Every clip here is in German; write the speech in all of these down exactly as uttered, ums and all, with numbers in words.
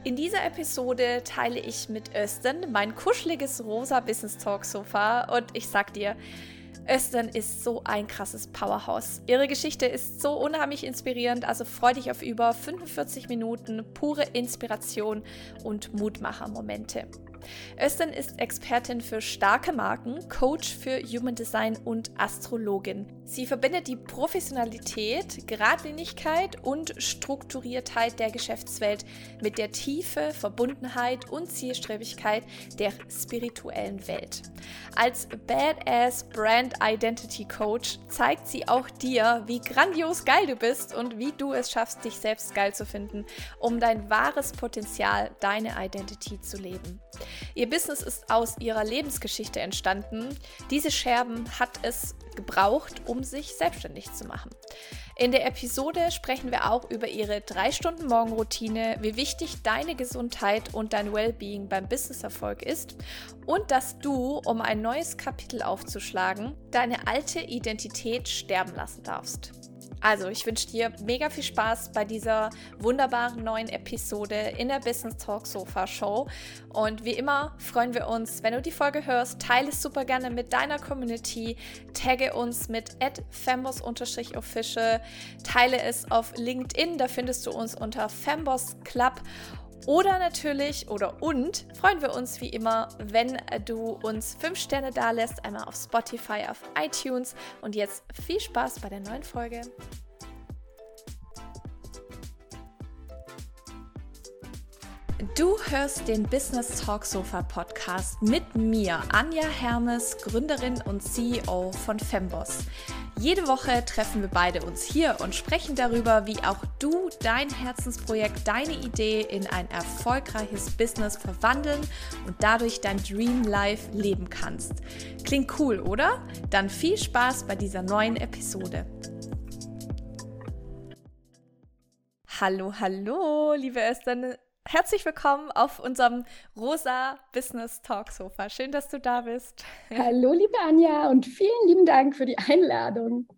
In dieser Episode teile ich mit Özden mein kuscheliges rosa Business Talk Sofa und ich sag dir, Özden ist so ein krasses Powerhouse. Ihre Geschichte ist so unheimlich inspirierend, also freu dich auf über fünfundvierzig Minuten pure Inspiration und Mutmacher-Momente. Özden ist Expertin für starke Marken, Coach für Human Design und Astrologin. Sie verbindet die Professionalität, Geradlinigkeit und Strukturiertheit der Geschäftswelt mit der Tiefe, Verbundenheit und Zielstrebigkeit der spirituellen Welt. Als Badass Brand Identity Coach zeigt sie auch dir, wie grandios geil du bist und wie du es schaffst, dich selbst geil zu finden, um dein wahres Potenzial, deine Identity zu leben. Ihr Business ist aus ihrer Lebensgeschichte entstanden. Diese Scherben hat es gebraucht, um sich selbstständig zu machen. In der Episode sprechen wir auch über ihre drei Stunden Morgenroutine, wie wichtig deine Gesundheit und dein Wellbeing beim Businesserfolg ist und dass du, um ein neues Kapitel aufzuschlagen, deine alte Identität sterben lassen darfst. Also, ich wünsche dir mega viel Spaß bei dieser wunderbaren neuen Episode in der Business Talk Sofa Show. Und wie immer freuen wir uns, wenn du die Folge hörst, teile es super gerne mit deiner Community, tagge uns mit at fembos official, teile es auf LinkedIn, da findest du uns unter Fembos Club. Oder natürlich, oder und, freuen wir uns wie immer, wenn du uns fünf Sterne dalässt, einmal auf Spotify, auf iTunes. Und jetzt viel Spaß bei der neuen Folge. Du hörst den Business Talk Sofa Podcast mit mir, Anja Hermes, Gründerin und C E O von Fembos. Jede Woche treffen wir beide uns hier und sprechen darüber, wie auch du dein Herzensprojekt, deine Idee in ein erfolgreiches Business verwandeln und dadurch dein Dream Life leben kannst. Klingt cool, oder? Dann viel Spaß bei dieser neuen Episode. Hallo, hallo, liebe Özden. Herzlich willkommen auf unserem rosa Business Talk Sofa. Schön, dass du da bist. Hallo, liebe Anja, und vielen lieben Dank für die Einladung.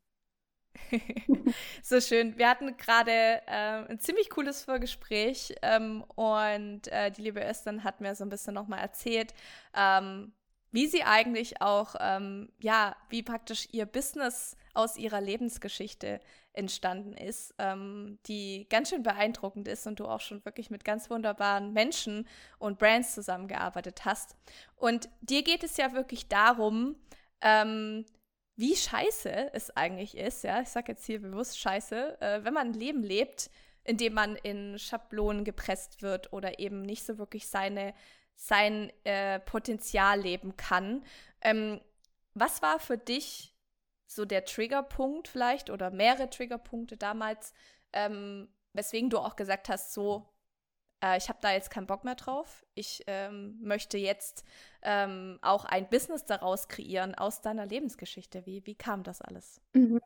So schön. Wir hatten gerade äh, ein ziemlich cooles Vorgespräch ähm, und äh, die liebe Özden hat mir so ein bisschen nochmal erzählt, ähm, wie sie eigentlich auch, ähm, ja, wie praktisch ihr Business aus ihrer Lebensgeschichte entstanden ist, ähm, die ganz schön beeindruckend ist und du auch schon wirklich mit ganz wunderbaren Menschen und Brands zusammengearbeitet hast. Und dir geht es ja wirklich darum, ähm, wie scheiße es eigentlich ist, ja, ich sage jetzt hier bewusst scheiße, äh, wenn man ein Leben lebt, in dem man in Schablonen gepresst wird oder eben nicht so wirklich seine, sein äh, Potenzial leben kann. Ähm, was war für dich so der Triggerpunkt vielleicht oder mehrere Triggerpunkte damals, ähm, weswegen du auch gesagt hast, so, äh, ich habe da jetzt keinen Bock mehr drauf. Ich ähm, möchte jetzt ähm, auch ein Business daraus kreieren aus deiner Lebensgeschichte. Wie, wie kam das alles? Mhm.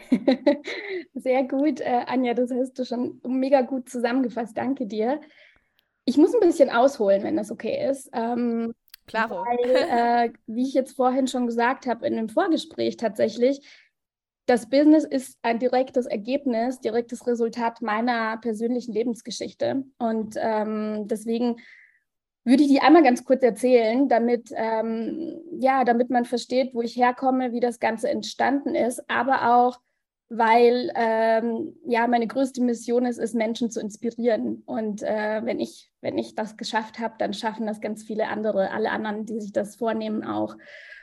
Sehr gut, äh, Anja, das hast du schon mega gut zusammengefasst. Danke dir. Ich muss ein bisschen ausholen, wenn das okay ist. Ähm, Klaro. weil, äh, wie ich jetzt vorhin schon gesagt habe, in dem Vorgespräch tatsächlich, das Business ist ein direktes Ergebnis, direktes Resultat meiner persönlichen Lebensgeschichte. Und ähm, deswegen würde ich die einmal ganz kurz erzählen, damit, ähm, ja, damit man versteht, wo ich herkomme, wie das Ganze entstanden ist, aber auch, weil ähm, ja, meine größte Mission ist, ist, Menschen zu inspirieren. Und äh, wenn ich, wenn ich das geschafft habe, dann schaffen das ganz viele andere, alle anderen, die sich das vornehmen, auch.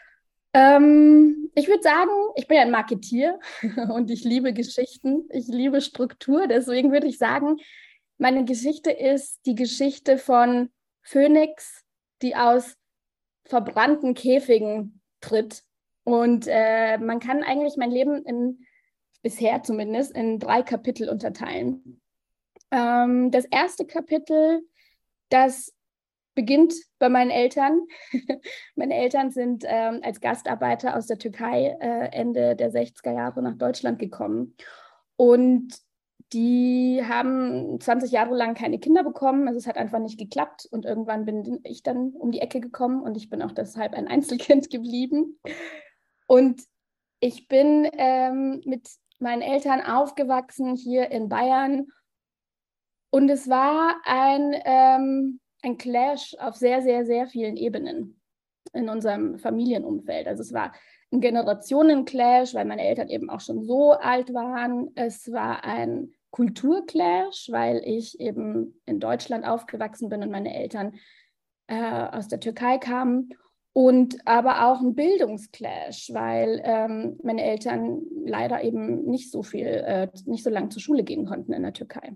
Ähm, ich würde sagen, ich bin ja ein Marketier und ich liebe Geschichten, ich liebe Struktur. Deswegen würde ich sagen, meine Geschichte ist die Geschichte von Phönix, die aus verbrannten Käfigen tritt. Und äh, man kann eigentlich mein Leben in, bisher zumindest, in drei Kapitel unterteilen. Ähm, das erste Kapitel, das beginnt bei meinen Eltern. Meine Eltern sind ähm, als Gastarbeiter aus der Türkei äh, Ende der sechziger Jahre nach Deutschland gekommen. Und die haben zwanzig Jahre lang keine Kinder bekommen. Also es hat einfach nicht geklappt. Und irgendwann bin ich dann um die Ecke gekommen und ich bin auch deshalb ein Einzelkind geblieben. Und ich bin ähm, mit meinen Eltern aufgewachsen hier in Bayern. Und es war ein, ähm, ein Clash auf sehr, sehr, sehr vielen Ebenen in unserem Familienumfeld. Also es war ein Generationenclash, weil meine Eltern eben auch schon so alt waren. Es war ein Kulturclash, weil ich eben in Deutschland aufgewachsen bin und meine Eltern äh, aus der Türkei kamen. Und aber auch ein Bildungsclash, weil ähm, meine Eltern leider eben nicht so viel, äh, nicht so lange zur Schule gehen konnten in der Türkei.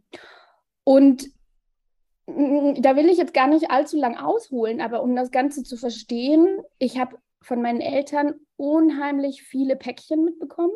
Und mm, da will ich jetzt gar nicht allzu lang ausholen, aber um das Ganze zu verstehen, ich habe von meinen Eltern unheimlich viele Päckchen mitbekommen,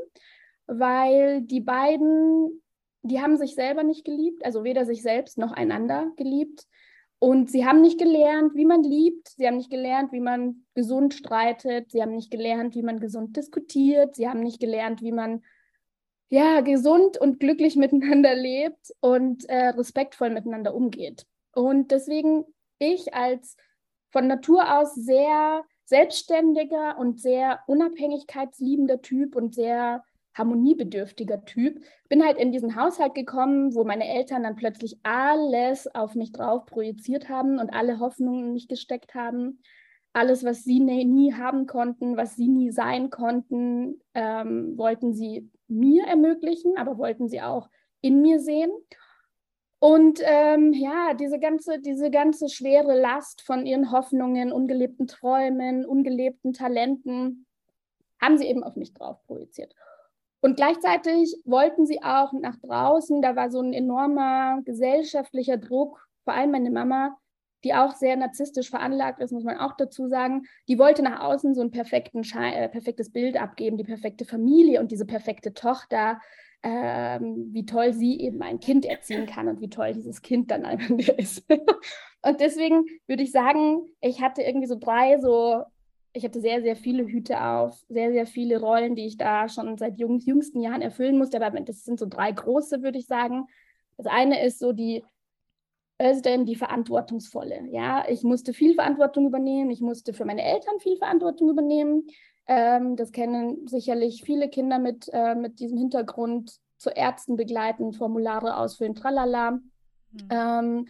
weil die beiden, die haben sich selber nicht geliebt, also weder sich selbst noch einander geliebt. Und sie haben nicht gelernt, wie man liebt. Sie haben nicht gelernt, wie man gesund streitet. Sie haben nicht gelernt, wie man gesund diskutiert. Sie haben nicht gelernt, wie man ja, gesund und glücklich miteinander lebt und äh, respektvoll miteinander umgeht. Und deswegen ich als von Natur aus sehr selbstständiger und sehr unabhängigkeitsliebender Typ und sehr harmoniebedürftiger Typ, bin halt in diesen Haushalt gekommen, wo meine Eltern dann plötzlich alles auf mich drauf projiziert haben und alle Hoffnungen in mich gesteckt haben. Alles, was sie nie, nie haben konnten, was sie nie sein konnten, ähm, wollten sie mir ermöglichen, aber wollten sie auch in mir sehen. Und ähm, ja, diese ganze, diese ganze schwere Last von ihren Hoffnungen, ungelebten Träumen, ungelebten Talenten, haben sie eben auf mich drauf projiziert. Und gleichzeitig wollten sie auch nach draußen, da war so ein enormer gesellschaftlicher Druck, vor allem meine Mama, die auch sehr narzisstisch veranlagt ist, muss man auch dazu sagen, die wollte nach außen so ein perfekten Schei- äh, perfektes Bild abgeben, die perfekte Familie und diese perfekte Tochter, ähm, wie toll sie eben ein Kind erziehen kann und wie toll dieses Kind dann am Ende ist. Und deswegen würde ich sagen, ich hatte irgendwie so drei so, ich hatte sehr, sehr viele Hüte auf, sehr, sehr viele Rollen, die ich da schon seit jung, jüngsten Jahren erfüllen musste, aber das sind so drei große, würde ich sagen. Das eine ist so die Özlem, die Verantwortungsvolle. Ja, ich musste viel Verantwortung übernehmen. Ich musste für meine Eltern viel Verantwortung übernehmen. Ähm, das kennen sicherlich viele Kinder mit, äh, mit diesem Hintergrund. Zu Ärzten begleiten, Formulare ausfüllen, tralala. Mhm. Ähm,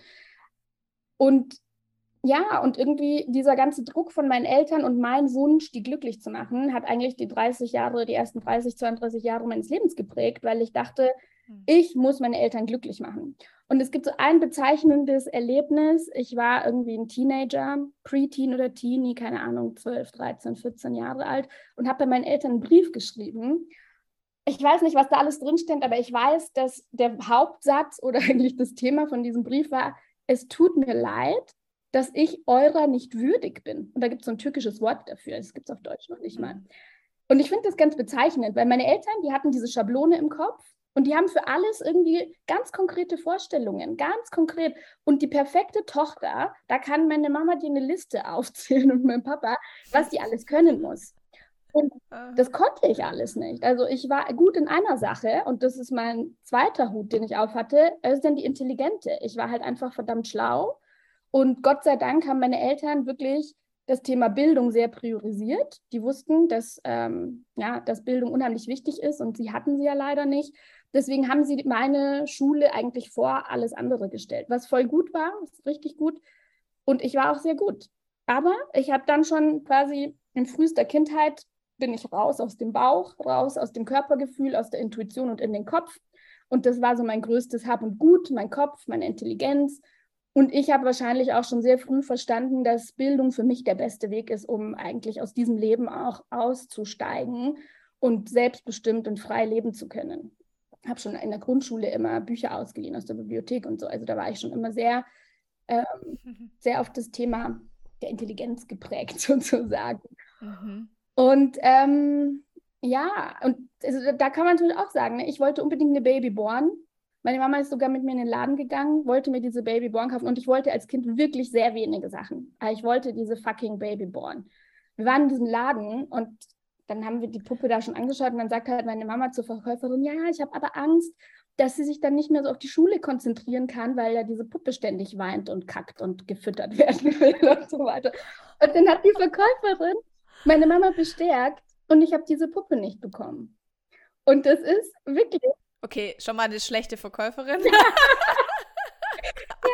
und ja, und irgendwie dieser ganze Druck von meinen Eltern und mein Wunsch, die glücklich zu machen, hat eigentlich die dreißig Jahre, die ersten dreißig, zweiunddreißig Jahre meines Lebens geprägt, weil ich dachte, ich muss meine Eltern glücklich machen. Und es gibt so ein bezeichnendes Erlebnis. Ich war irgendwie ein Teenager, Pre-Teen oder Teenie, keine Ahnung, zwölf, dreizehn, vierzehn Jahre alt und habe bei meinen Eltern einen Brief geschrieben. Ich weiß nicht, was da alles drinsteht, aber ich weiß, dass der Hauptsatz oder eigentlich das Thema von diesem Brief war, es tut mir leid, dass ich eurer nicht würdig bin. Und da gibt es so ein türkisches Wort dafür. Das gibt es auf Deutsch noch nicht mal. Und ich finde das ganz bezeichnend, weil meine Eltern, die hatten diese Schablone im Kopf und die haben für alles irgendwie ganz konkrete Vorstellungen, ganz konkret. Und die perfekte Tochter, da kann meine Mama dir eine Liste aufzählen und mein Papa, was die alles können muss. Und das konnte ich alles nicht. Also ich war gut in einer Sache und das ist mein zweiter Hut, den ich aufhatte, ist dann die Intelligente. Ich war halt einfach verdammt schlau. Und Gott sei Dank haben meine Eltern wirklich das Thema Bildung sehr priorisiert. Die wussten, dass, ähm, ja, dass Bildung unheimlich wichtig ist und sie hatten sie ja leider nicht. Deswegen haben sie meine Schule eigentlich vor alles andere gestellt, was voll gut war, richtig gut. Und ich war auch sehr gut. Aber ich habe dann schon quasi in frühester Kindheit bin ich raus aus dem Bauch, raus aus dem Körpergefühl, aus der Intuition und in den Kopf. Und das war so mein größtes Hab und Gut, mein Kopf, meine Intelligenz. Und ich habe wahrscheinlich auch schon sehr früh verstanden, dass Bildung für mich der beste Weg ist, um eigentlich aus diesem Leben auch auszusteigen und selbstbestimmt und frei leben zu können. Ich habe schon in der Grundschule immer Bücher ausgeliehen aus der Bibliothek und so. Also da war ich schon immer sehr, ähm, sehr auf das Thema der Intelligenz geprägt sozusagen. Mhm. Und ähm, ja, und also, da kann man natürlich auch sagen, ne, ich wollte unbedingt eine Babyborn. Meine Mama ist sogar mit mir in den Laden gegangen, wollte mir diese Babyborn kaufen und ich wollte als Kind wirklich sehr wenige Sachen. Aber ich wollte diese fucking Babyborn. Wir waren in diesem Laden und dann haben wir die Puppe da schon angeschaut und dann sagt halt meine Mama zur Verkäuferin, ja, ich habe aber Angst, dass sie sich dann nicht mehr so auf die Schule konzentrieren kann, weil ja diese Puppe ständig weint und kackt und gefüttert werden will und so weiter. Und dann hat die Verkäuferin meine Mama bestärkt und ich habe diese Puppe nicht bekommen. Und das ist wirklich... Okay, schon mal eine schlechte Verkäuferin.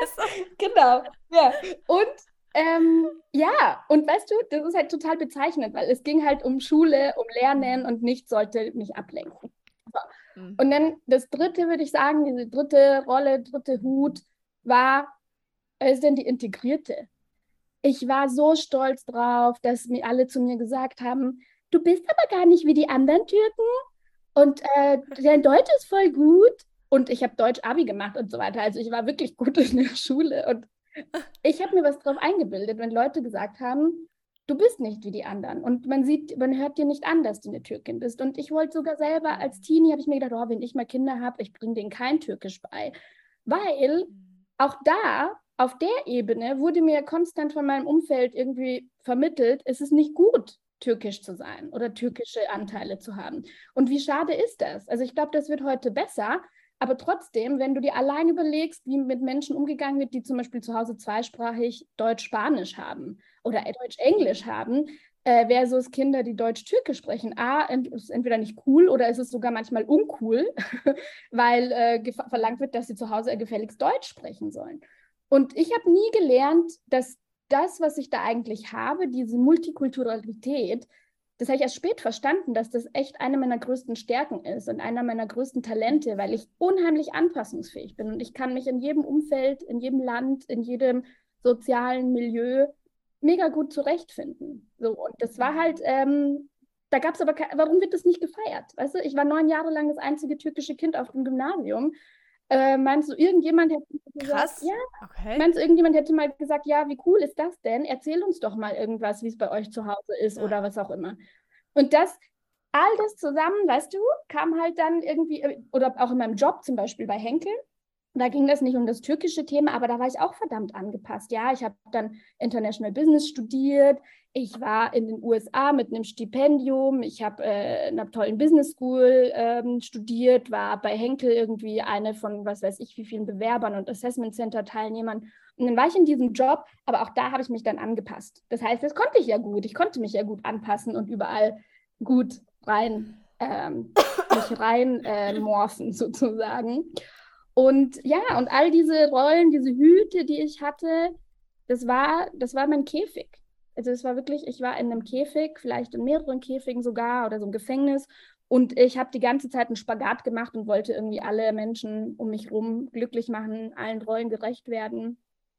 so. Genau, ja. Und ähm, ja, und weißt du, das ist halt total bezeichnend, weil es ging halt um Schule, um Lernen und nichts sollte mich ablenken. So. Mhm. Und dann das dritte, würde ich sagen, diese dritte Rolle, dritte Hut war, was ist denn die Integrierte? Ich war so stolz drauf, dass mir alle zu mir gesagt haben, du bist aber gar nicht wie die anderen Türken und äh, dein Deutsch ist voll gut. Und ich habe Deutsch-Abi gemacht und so weiter. Also ich war wirklich gut in der Schule. Und ich habe mir was drauf eingebildet, wenn Leute gesagt haben, du bist nicht wie die anderen. Und man sieht, man hört dir nicht an, dass du eine Türkin bist. Und ich wollte sogar selber als Teenie, habe ich mir gedacht, oh, wenn ich mal Kinder habe, ich bringe denen kein Türkisch bei. Weil auch da, auf der Ebene, wurde mir konstant von meinem Umfeld irgendwie vermittelt, es ist nicht gut, türkisch zu sein oder türkische Anteile zu haben. Und wie schade ist das? Also ich glaube, das wird heute besser. Aber trotzdem, wenn du dir allein überlegst, wie mit Menschen umgegangen wird, die zum Beispiel zu Hause zweisprachig Deutsch-Spanisch haben oder Deutsch-Englisch haben, äh, versus Kinder, die Deutsch-Türkisch sprechen. A, ent ist entweder nicht cool oder ist es sogar manchmal uncool, weil äh, verlangt wird, dass sie zu Hause gefälligst Deutsch sprechen sollen. Und ich habe nie gelernt, dass das, was ich da eigentlich habe, diese Multikulturalität, das habe ich erst spät verstanden, dass das echt eine meiner größten Stärken ist und einer meiner größten Talente, weil ich unheimlich anpassungsfähig bin und ich kann mich in jedem Umfeld, in jedem Land, in jedem sozialen Milieu mega gut zurechtfinden. So, und das war halt, ähm, da gab es aber, warum wird das nicht gefeiert? Weißt du, ich war neun Jahre lang das einzige türkische Kind auf dem Gymnasium. Äh, meinst du, irgendjemand hätte gesagt, Krass. ja, okay. meinst du, irgendjemand hätte mal gesagt, ja, wie cool ist das denn? Erzähl uns doch mal irgendwas, wie es bei euch zu Hause ist ja. oder was auch immer. Und das, all das zusammen, weißt du, kam halt dann irgendwie, oder auch in meinem Job zum Beispiel bei Henkel, da ging das nicht um das türkische Thema, aber da war ich auch verdammt angepasst. Ja, ich habe dann International Business studiert. Ich war in den U S A mit einem Stipendium. Ich habe äh, in einer tollen Business School ähm, studiert, war bei Henkel irgendwie eine von, was weiß ich, wie vielen Bewerbern und Assessment Center Teilnehmern. Und dann war ich in diesem Job, aber auch da habe ich mich dann angepasst. Das heißt, das konnte ich ja gut. Ich konnte mich ja gut anpassen und überall gut rein, ähm, mich rein äh, morphen sozusagen. Und ja, und all diese Rollen, diese Hüte, die ich hatte, das war, das war mein Käfig. Also es war wirklich, ich war in einem Käfig, vielleicht in mehreren Käfigen sogar oder so ein Gefängnis. Und ich habe die ganze Zeit einen Spagat gemacht und wollte irgendwie alle Menschen um mich herum glücklich machen, allen Rollen gerecht werden.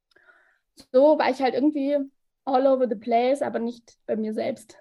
So war ich halt irgendwie all over the place, aber nicht bei mir selbst.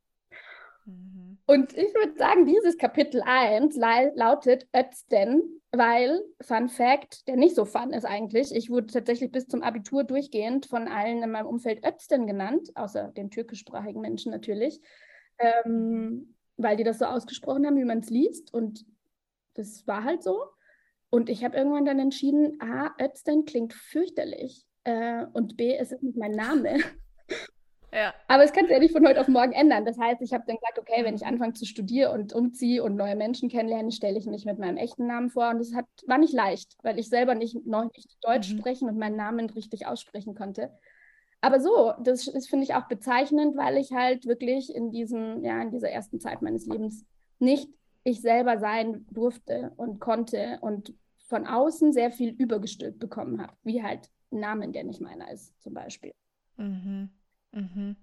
Mhm. Und ich würde sagen, dieses Kapitel eins lautet Özden, weil, Fun Fact, der nicht so fun ist eigentlich, ich wurde tatsächlich bis zum Abitur durchgehend von allen in meinem Umfeld Özden genannt, außer den türkischsprachigen Menschen natürlich, ähm, weil die das so ausgesprochen haben, wie man es liest. Und das war halt so. Und ich habe irgendwann dann entschieden, A, Özden klingt fürchterlich äh, und B, es ist nicht mein Name. Ja. Aber es kann sich ja nicht von heute auf morgen ändern. Das heißt, ich habe dann gesagt, okay, wenn ich anfange zu studieren und umziehe und neue Menschen kennenlerne, stelle ich mich mit meinem echten Namen vor. Und das hat, war nicht leicht, weil ich selber nicht, noch nicht Deutsch mhm. sprechen und meinen Namen richtig aussprechen konnte. Aber so, das ist, finde ich, auch bezeichnend, weil ich halt wirklich in diesem, ja, in dieser ersten Zeit meines Lebens nicht ich selber sein durfte und konnte und von außen sehr viel übergestülpt bekommen habe, wie halt ein Name, der nicht meiner ist, zum Beispiel. Mhm. Mhm.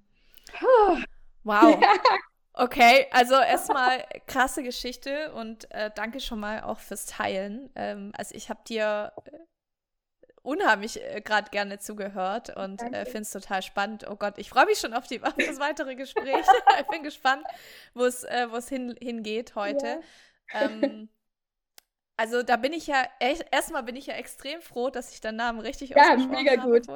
Wow. Okay, also erstmal krasse Geschichte und äh, danke schon mal auch fürs Teilen. Ähm, also ich habe dir äh, unheimlich äh, gerade gerne zugehört und äh, finde es total spannend. Oh Gott, ich freue mich schon auf, die, auf das weitere Gespräch. Ich bin gespannt, wo es äh, hin, hingeht heute. Ja. Ähm, also da bin ich ja, echt, erstmal bin ich ja extrem froh, dass ich deinen Namen richtig ja, ausgesprochen habe. Ja, mega gut.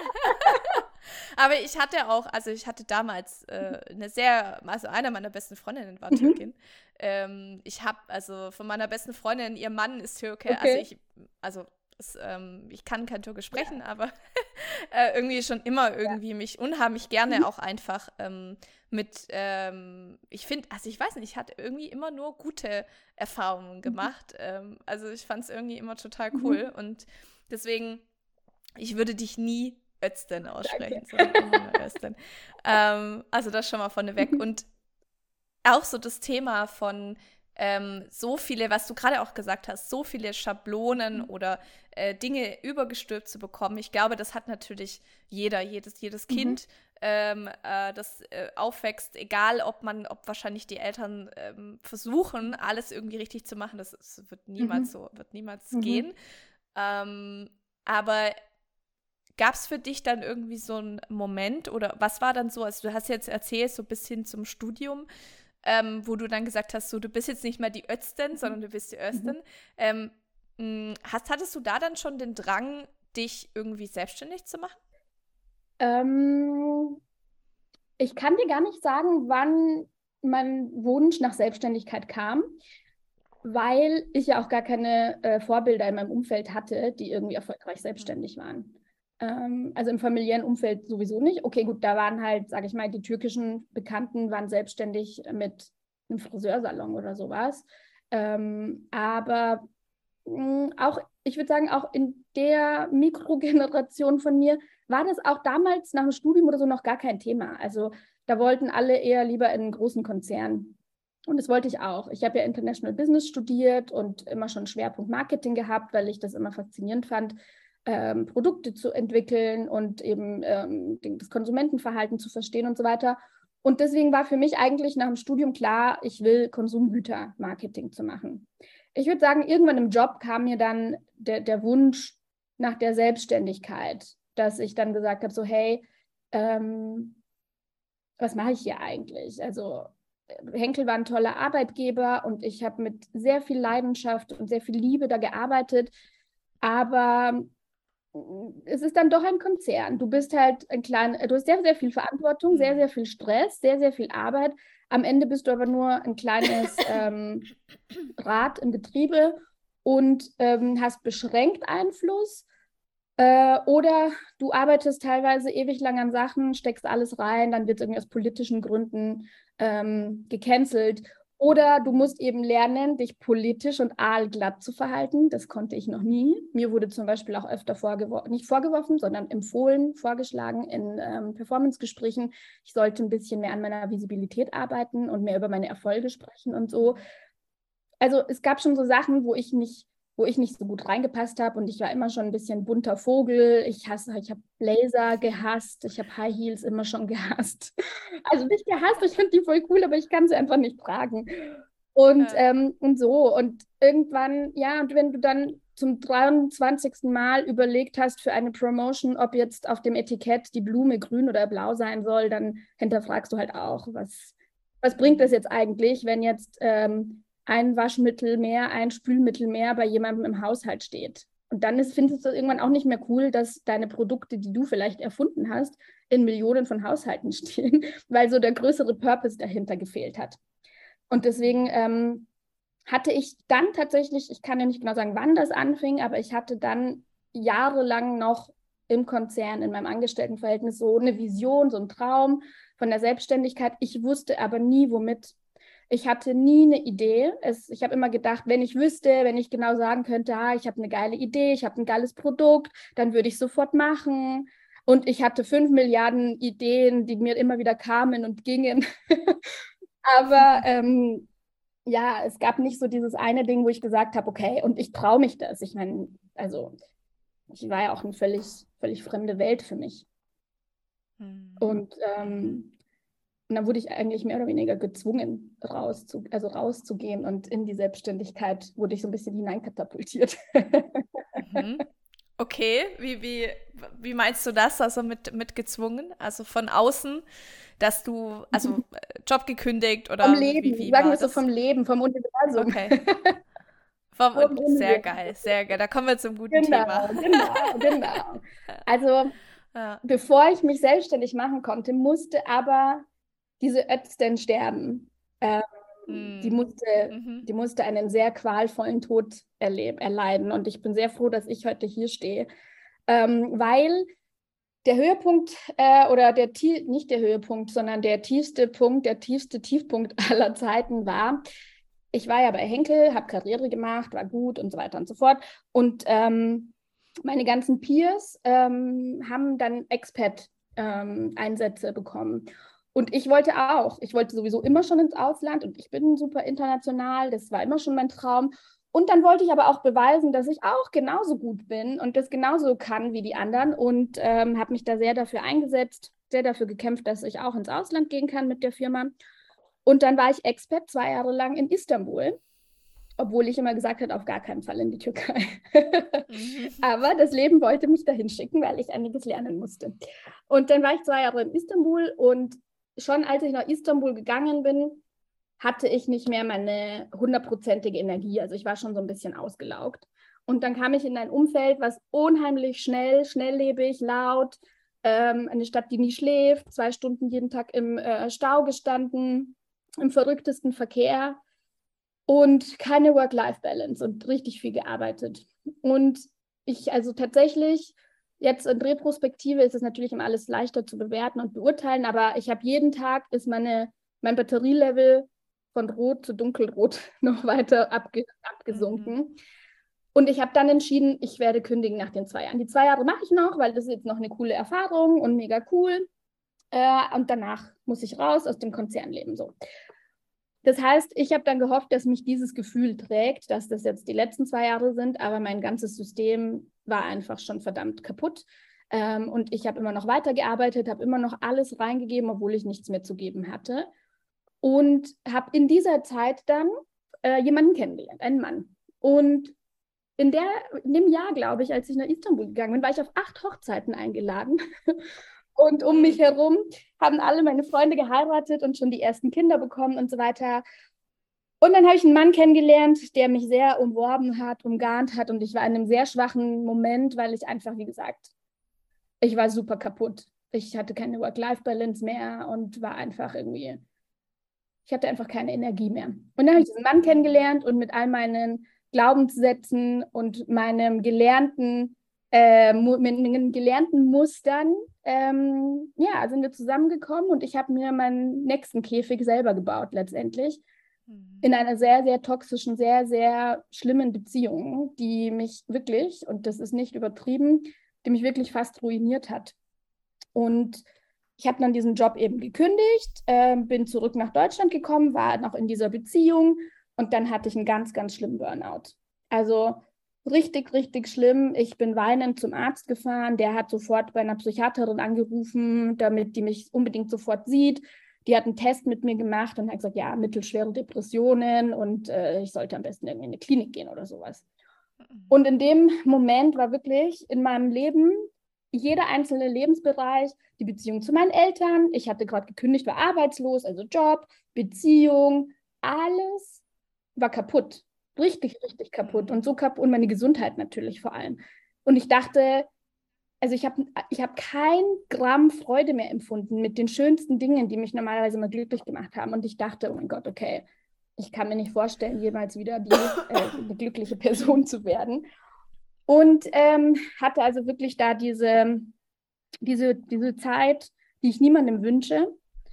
Aber ich hatte auch, also ich hatte damals äh, eine sehr, also eine meiner besten Freundinnen war mhm. Türkin. Ähm, ich habe, also von meiner besten Freundin, ihr Mann ist Türke, okay. also ich, also das, ähm, ich kann kein Türkisch sprechen, ja. aber äh, irgendwie schon immer irgendwie ja. mich unheimlich gerne mhm. auch einfach ähm, mit, ähm, ich finde, also ich weiß nicht, ich hatte irgendwie immer nur gute Erfahrungen gemacht. Mhm. Ähm, also ich fand es irgendwie immer total cool mhm. und deswegen, ich würde dich nie Özden aussprechen, sondern immer nur Özden. ähm, also das schon mal vorneweg. Und auch so das Thema von ähm, so viele, was du gerade auch gesagt hast, so viele Schablonen Mhm. oder äh, Dinge übergestülpt zu bekommen. Ich glaube, das hat natürlich jeder, jedes, jedes Mhm. Kind, ähm, äh, das äh, aufwächst, egal ob man, ob wahrscheinlich die Eltern ähm, versuchen, alles irgendwie richtig zu machen. Das, das wird niemals Mhm. so, wird niemals Mhm. gehen. Ähm, aber gab es für dich dann irgendwie so einen Moment oder was war dann so, also du hast jetzt erzählt, so bis hin zum Studium, ähm, wo du dann gesagt hast, so du bist jetzt nicht mehr die Özden, sondern du bist die Mhm. Özden. Ähm, mh, hast, hattest du da dann schon den Drang, dich irgendwie selbstständig zu machen? Ähm, Ich kann dir gar nicht sagen, wann mein Wunsch nach Selbstständigkeit kam, weil ich ja auch gar keine äh, Vorbilder in meinem Umfeld hatte, die irgendwie erfolgreich Mhm. selbstständig waren. Ähm, also im familiären Umfeld sowieso nicht. Okay, gut, da waren halt, sage ich mal, die türkischen Bekannten waren selbstständig mit einem Friseursalon oder sowas. Ähm, aber mh, auch, ich würde sagen, auch in der Mikrogeneration von mir war das auch damals nach dem Studium oder so noch gar kein Thema. Also da wollten alle eher lieber in einen großen Konzern. Und das wollte ich auch. Ich habe ja International Business studiert und immer schon Schwerpunkt Marketing gehabt, weil ich das immer faszinierend fand, ähm, Produkte zu entwickeln und eben ähm, das Konsumentenverhalten zu verstehen und so weiter. Und deswegen war für mich eigentlich nach dem Studium klar, ich will Konsumgütermarketing zu machen. Ich würde sagen, irgendwann im Job kam mir dann der, der Wunsch nach der Selbstständigkeit, dass ich dann gesagt habe, so hey, ähm, was mache ich hier eigentlich? Also Henkel war ein toller Arbeitgeber und ich habe mit sehr viel Leidenschaft und sehr viel Liebe da gearbeitet, aber es ist dann doch ein Konzern. Du bist halt ein kleiner, du hast sehr, sehr viel Verantwortung, sehr, Mhm. sehr viel Stress, sehr, sehr viel Arbeit. Am Ende bist du aber nur ein kleines ähm, Rad im Getriebe und ähm, hast beschränkt Einfluss. Äh, oder du arbeitest teilweise ewig lang an Sachen, steckst alles rein, dann wird es irgendwie aus politischen Gründen ähm, gecancelt. Oder du musst eben lernen, dich politisch und aalglatt zu verhalten. Das konnte ich noch nie. Mir wurde zum Beispiel auch öfter vorgeworfen, nicht vorgeworfen, sondern empfohlen, vorgeschlagen in ähm, Performance-Gesprächen, ich sollte ein bisschen mehr an meiner Visibilität arbeiten und mehr über meine Erfolge sprechen und so. Also es gab schon so Sachen, wo ich nicht, wo ich nicht so gut reingepasst habe und ich war immer schon ein bisschen bunter Vogel. Ich hasse, ich habe Blazer gehasst, ich habe High Heels immer schon gehasst. Also nicht gehasst, ich finde die voll cool, aber ich kann sie einfach nicht tragen. Und, Äh, ähm, und so. Und irgendwann, ja, und wenn du dann zum dreiundzwanzigsten Mal überlegt hast für eine Promotion, ob jetzt auf dem Etikett die Blume grün oder blau sein soll, dann hinterfragst du halt auch, was, was bringt das mhm. jetzt eigentlich, wenn jetzt ähm, ein Waschmittel mehr, ein Spülmittel mehr bei jemandem im Haushalt steht. Und dann ist, findest du es irgendwann auch nicht mehr cool, dass deine Produkte, die du vielleicht erfunden hast, in Millionen von Haushalten stehen, weil so der größere Purpose dahinter gefehlt hat. Und deswegen ähm, hatte ich dann tatsächlich, ich kann ja nicht genau sagen, wann das anfing, aber ich hatte dann jahrelang noch im Konzern, in meinem Angestelltenverhältnis so eine Vision, so einen Traum von der Selbstständigkeit. Ich wusste aber nie, womit. Ich hatte nie eine Idee. Es, ich habe immer gedacht, wenn ich wüsste, wenn ich genau sagen könnte, ah, ich habe eine geile Idee, ich habe ein geiles Produkt, dann würde ich sofort machen. Und ich hatte fünf Milliarden Ideen, die mir immer wieder kamen und gingen. Aber ähm, ja, es gab nicht so dieses eine Ding, wo ich gesagt habe, okay, und ich traue mich das. Ich meine, also ich war ja auch eine völlig, völlig fremde Welt für mich. Mhm. Und, Mhm. ähm, und dann wurde ich eigentlich mehr oder weniger gezwungen, rauszu, also rauszugehen und in die Selbstständigkeit wurde ich so ein bisschen hineinkatapultiert. Mhm. Okay, wie, wie, wie meinst du das? Also mit, mit gezwungen? Also von außen, dass du, also äh, Job gekündigt Vom oder wie, wie, Leben, wie sagen wir war es so, das? vom Leben, vom Universum. Okay. Vom, Vom sehr Universum. geil, sehr geil. Da kommen wir zum guten Thema. Genau, genau, genau. Also Ja. bevor ich mich selbstständig machen konnte, musste aber diese Ötztain sterben. Ähm, die Mhm. musste, Mhm. die musste einen sehr qualvollen Tod erleben, erleiden. Und ich bin sehr froh, dass ich heute hier stehe. Ähm, weil der Höhepunkt äh, oder der nicht der Höhepunkt, sondern der tiefste Punkt, der tiefste Tiefpunkt aller Zeiten war, ich war ja bei Henkel, habe Karriere gemacht, war gut und so weiter und so fort. Und ähm, meine ganzen Peers ähm, haben dann Expat-Einsätze ähm, bekommen. Und ich wollte auch. Ich wollte sowieso immer schon ins Ausland und ich bin super international. Das war immer schon mein Traum. Und dann wollte ich aber auch beweisen, dass ich auch genauso gut bin und das genauso kann wie die anderen und ähm, habe mich da sehr dafür eingesetzt, sehr dafür gekämpft, dass ich auch ins Ausland gehen kann mit der Firma. Und dann war ich Expat zwei Jahre lang in Istanbul, obwohl ich immer gesagt habe, auf gar keinen Fall in die Türkei. Mhm. Aber das Leben wollte mich dahin schicken, weil ich einiges lernen musste. Und dann war ich zwei Jahre in Istanbul und schon als ich nach Istanbul gegangen bin, hatte ich nicht mehr meine hundertprozentige Energie. Also ich war schon so ein bisschen ausgelaugt. Und dann kam ich in ein Umfeld, was unheimlich schnell, schnelllebig, laut, ähm, eine Stadt, die nie schläft, zwei Stunden jeden Tag im äh, Stau gestanden, im verrücktesten Verkehr und keine Work-Life-Balance und richtig viel gearbeitet. Und ich also tatsächlich, jetzt in Retrospektive ist es natürlich immer alles leichter zu bewerten und beurteilen, aber ich habe jeden Tag, ist meine, mein Batterielevel von rot zu dunkelrot noch weiter abge abgesunken. Mhm. Und ich habe dann entschieden, ich werde kündigen nach den zwei Jahren. Die zwei Jahre mache ich noch, weil das ist jetzt noch eine coole Erfahrung und mega cool. Äh, und danach muss ich raus aus dem Konzernleben. So. Das heißt, ich habe dann gehofft, dass mich dieses Gefühl trägt, dass das jetzt die letzten zwei Jahre sind, aber mein ganzes System war einfach schon verdammt kaputt. Ähm, und ich habe immer noch weitergearbeitet, habe immer noch alles reingegeben, obwohl ich nichts mehr zu geben hatte. Und habe in dieser Zeit dann äh, jemanden kennengelernt, einen Mann. Und in, der, in dem Jahr, glaube ich, als ich nach Istanbul gegangen bin, war ich auf acht Hochzeiten eingeladen. Und um mich herum haben alle meine Freunde geheiratet und schon die ersten Kinder bekommen und so weiter. Und dann habe ich einen Mann kennengelernt, der mich sehr umworben hat, umgarnt hat. Und ich war in einem sehr schwachen Moment, weil ich einfach, wie gesagt, ich war super kaputt. Ich hatte keine Work-Life-Balance mehr und war einfach irgendwie, ich hatte einfach keine Energie mehr. Und dann habe ich diesen Mann kennengelernt und mit all meinen Glaubenssätzen und meinem gelernten, äh, mit den gelernten Mustern, ähm, ja, sind wir zusammengekommen und ich habe mir meinen nächsten Käfig selber gebaut letztendlich. Mhm. In einer sehr, sehr toxischen, sehr, sehr schlimmen Beziehung, die mich wirklich, und das ist nicht übertrieben, die mich wirklich fast ruiniert hat. Und ich habe dann diesen Job eben gekündigt, äh, bin zurück nach Deutschland gekommen, war noch in dieser Beziehung und dann hatte ich einen ganz, ganz schlimmen Burnout. Also richtig, richtig schlimm. Ich bin weinend zum Arzt gefahren. Der hat sofort bei einer Psychiaterin angerufen, damit die mich unbedingt sofort sieht. Die hat einen Test mit mir gemacht und hat gesagt, ja, mittelschwere Depressionen und äh, ich sollte am besten irgendwie in eine Klinik gehen oder sowas. Und in dem Moment war wirklich in meinem Leben jeder einzelne Lebensbereich, die Beziehung zu meinen Eltern, ich hatte gerade gekündigt, war arbeitslos, also Job, Beziehung, alles war kaputt. Richtig, richtig kaputt. Und so kaputt, und meine Gesundheit natürlich vor allem. Und ich dachte, also ich habe ich hab kein Gramm Freude mehr empfunden mit den schönsten Dingen, die mich normalerweise immer glücklich gemacht haben. Und ich dachte, oh mein Gott, okay, ich kann mir nicht vorstellen, jemals wieder die, äh, eine glückliche Person zu werden. Und ähm, hatte also wirklich da diese, diese, diese Zeit, die ich niemandem wünsche,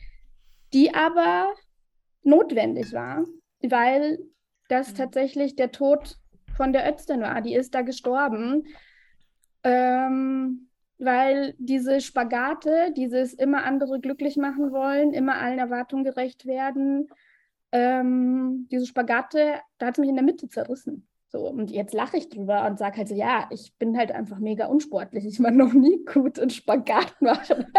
die aber notwendig war, weil das tatsächlich der Tod von der Özden war. Die ist da gestorben, ähm, weil diese Spagate, dieses immer andere glücklich machen wollen, immer allen Erwartungen gerecht werden, ähm, diese Spagate, da hat es mich in der Mitte zerrissen. So, und jetzt lache ich drüber und sage halt so, ja, ich bin halt einfach mega unsportlich. Ich war noch nie gut in Spagat machen.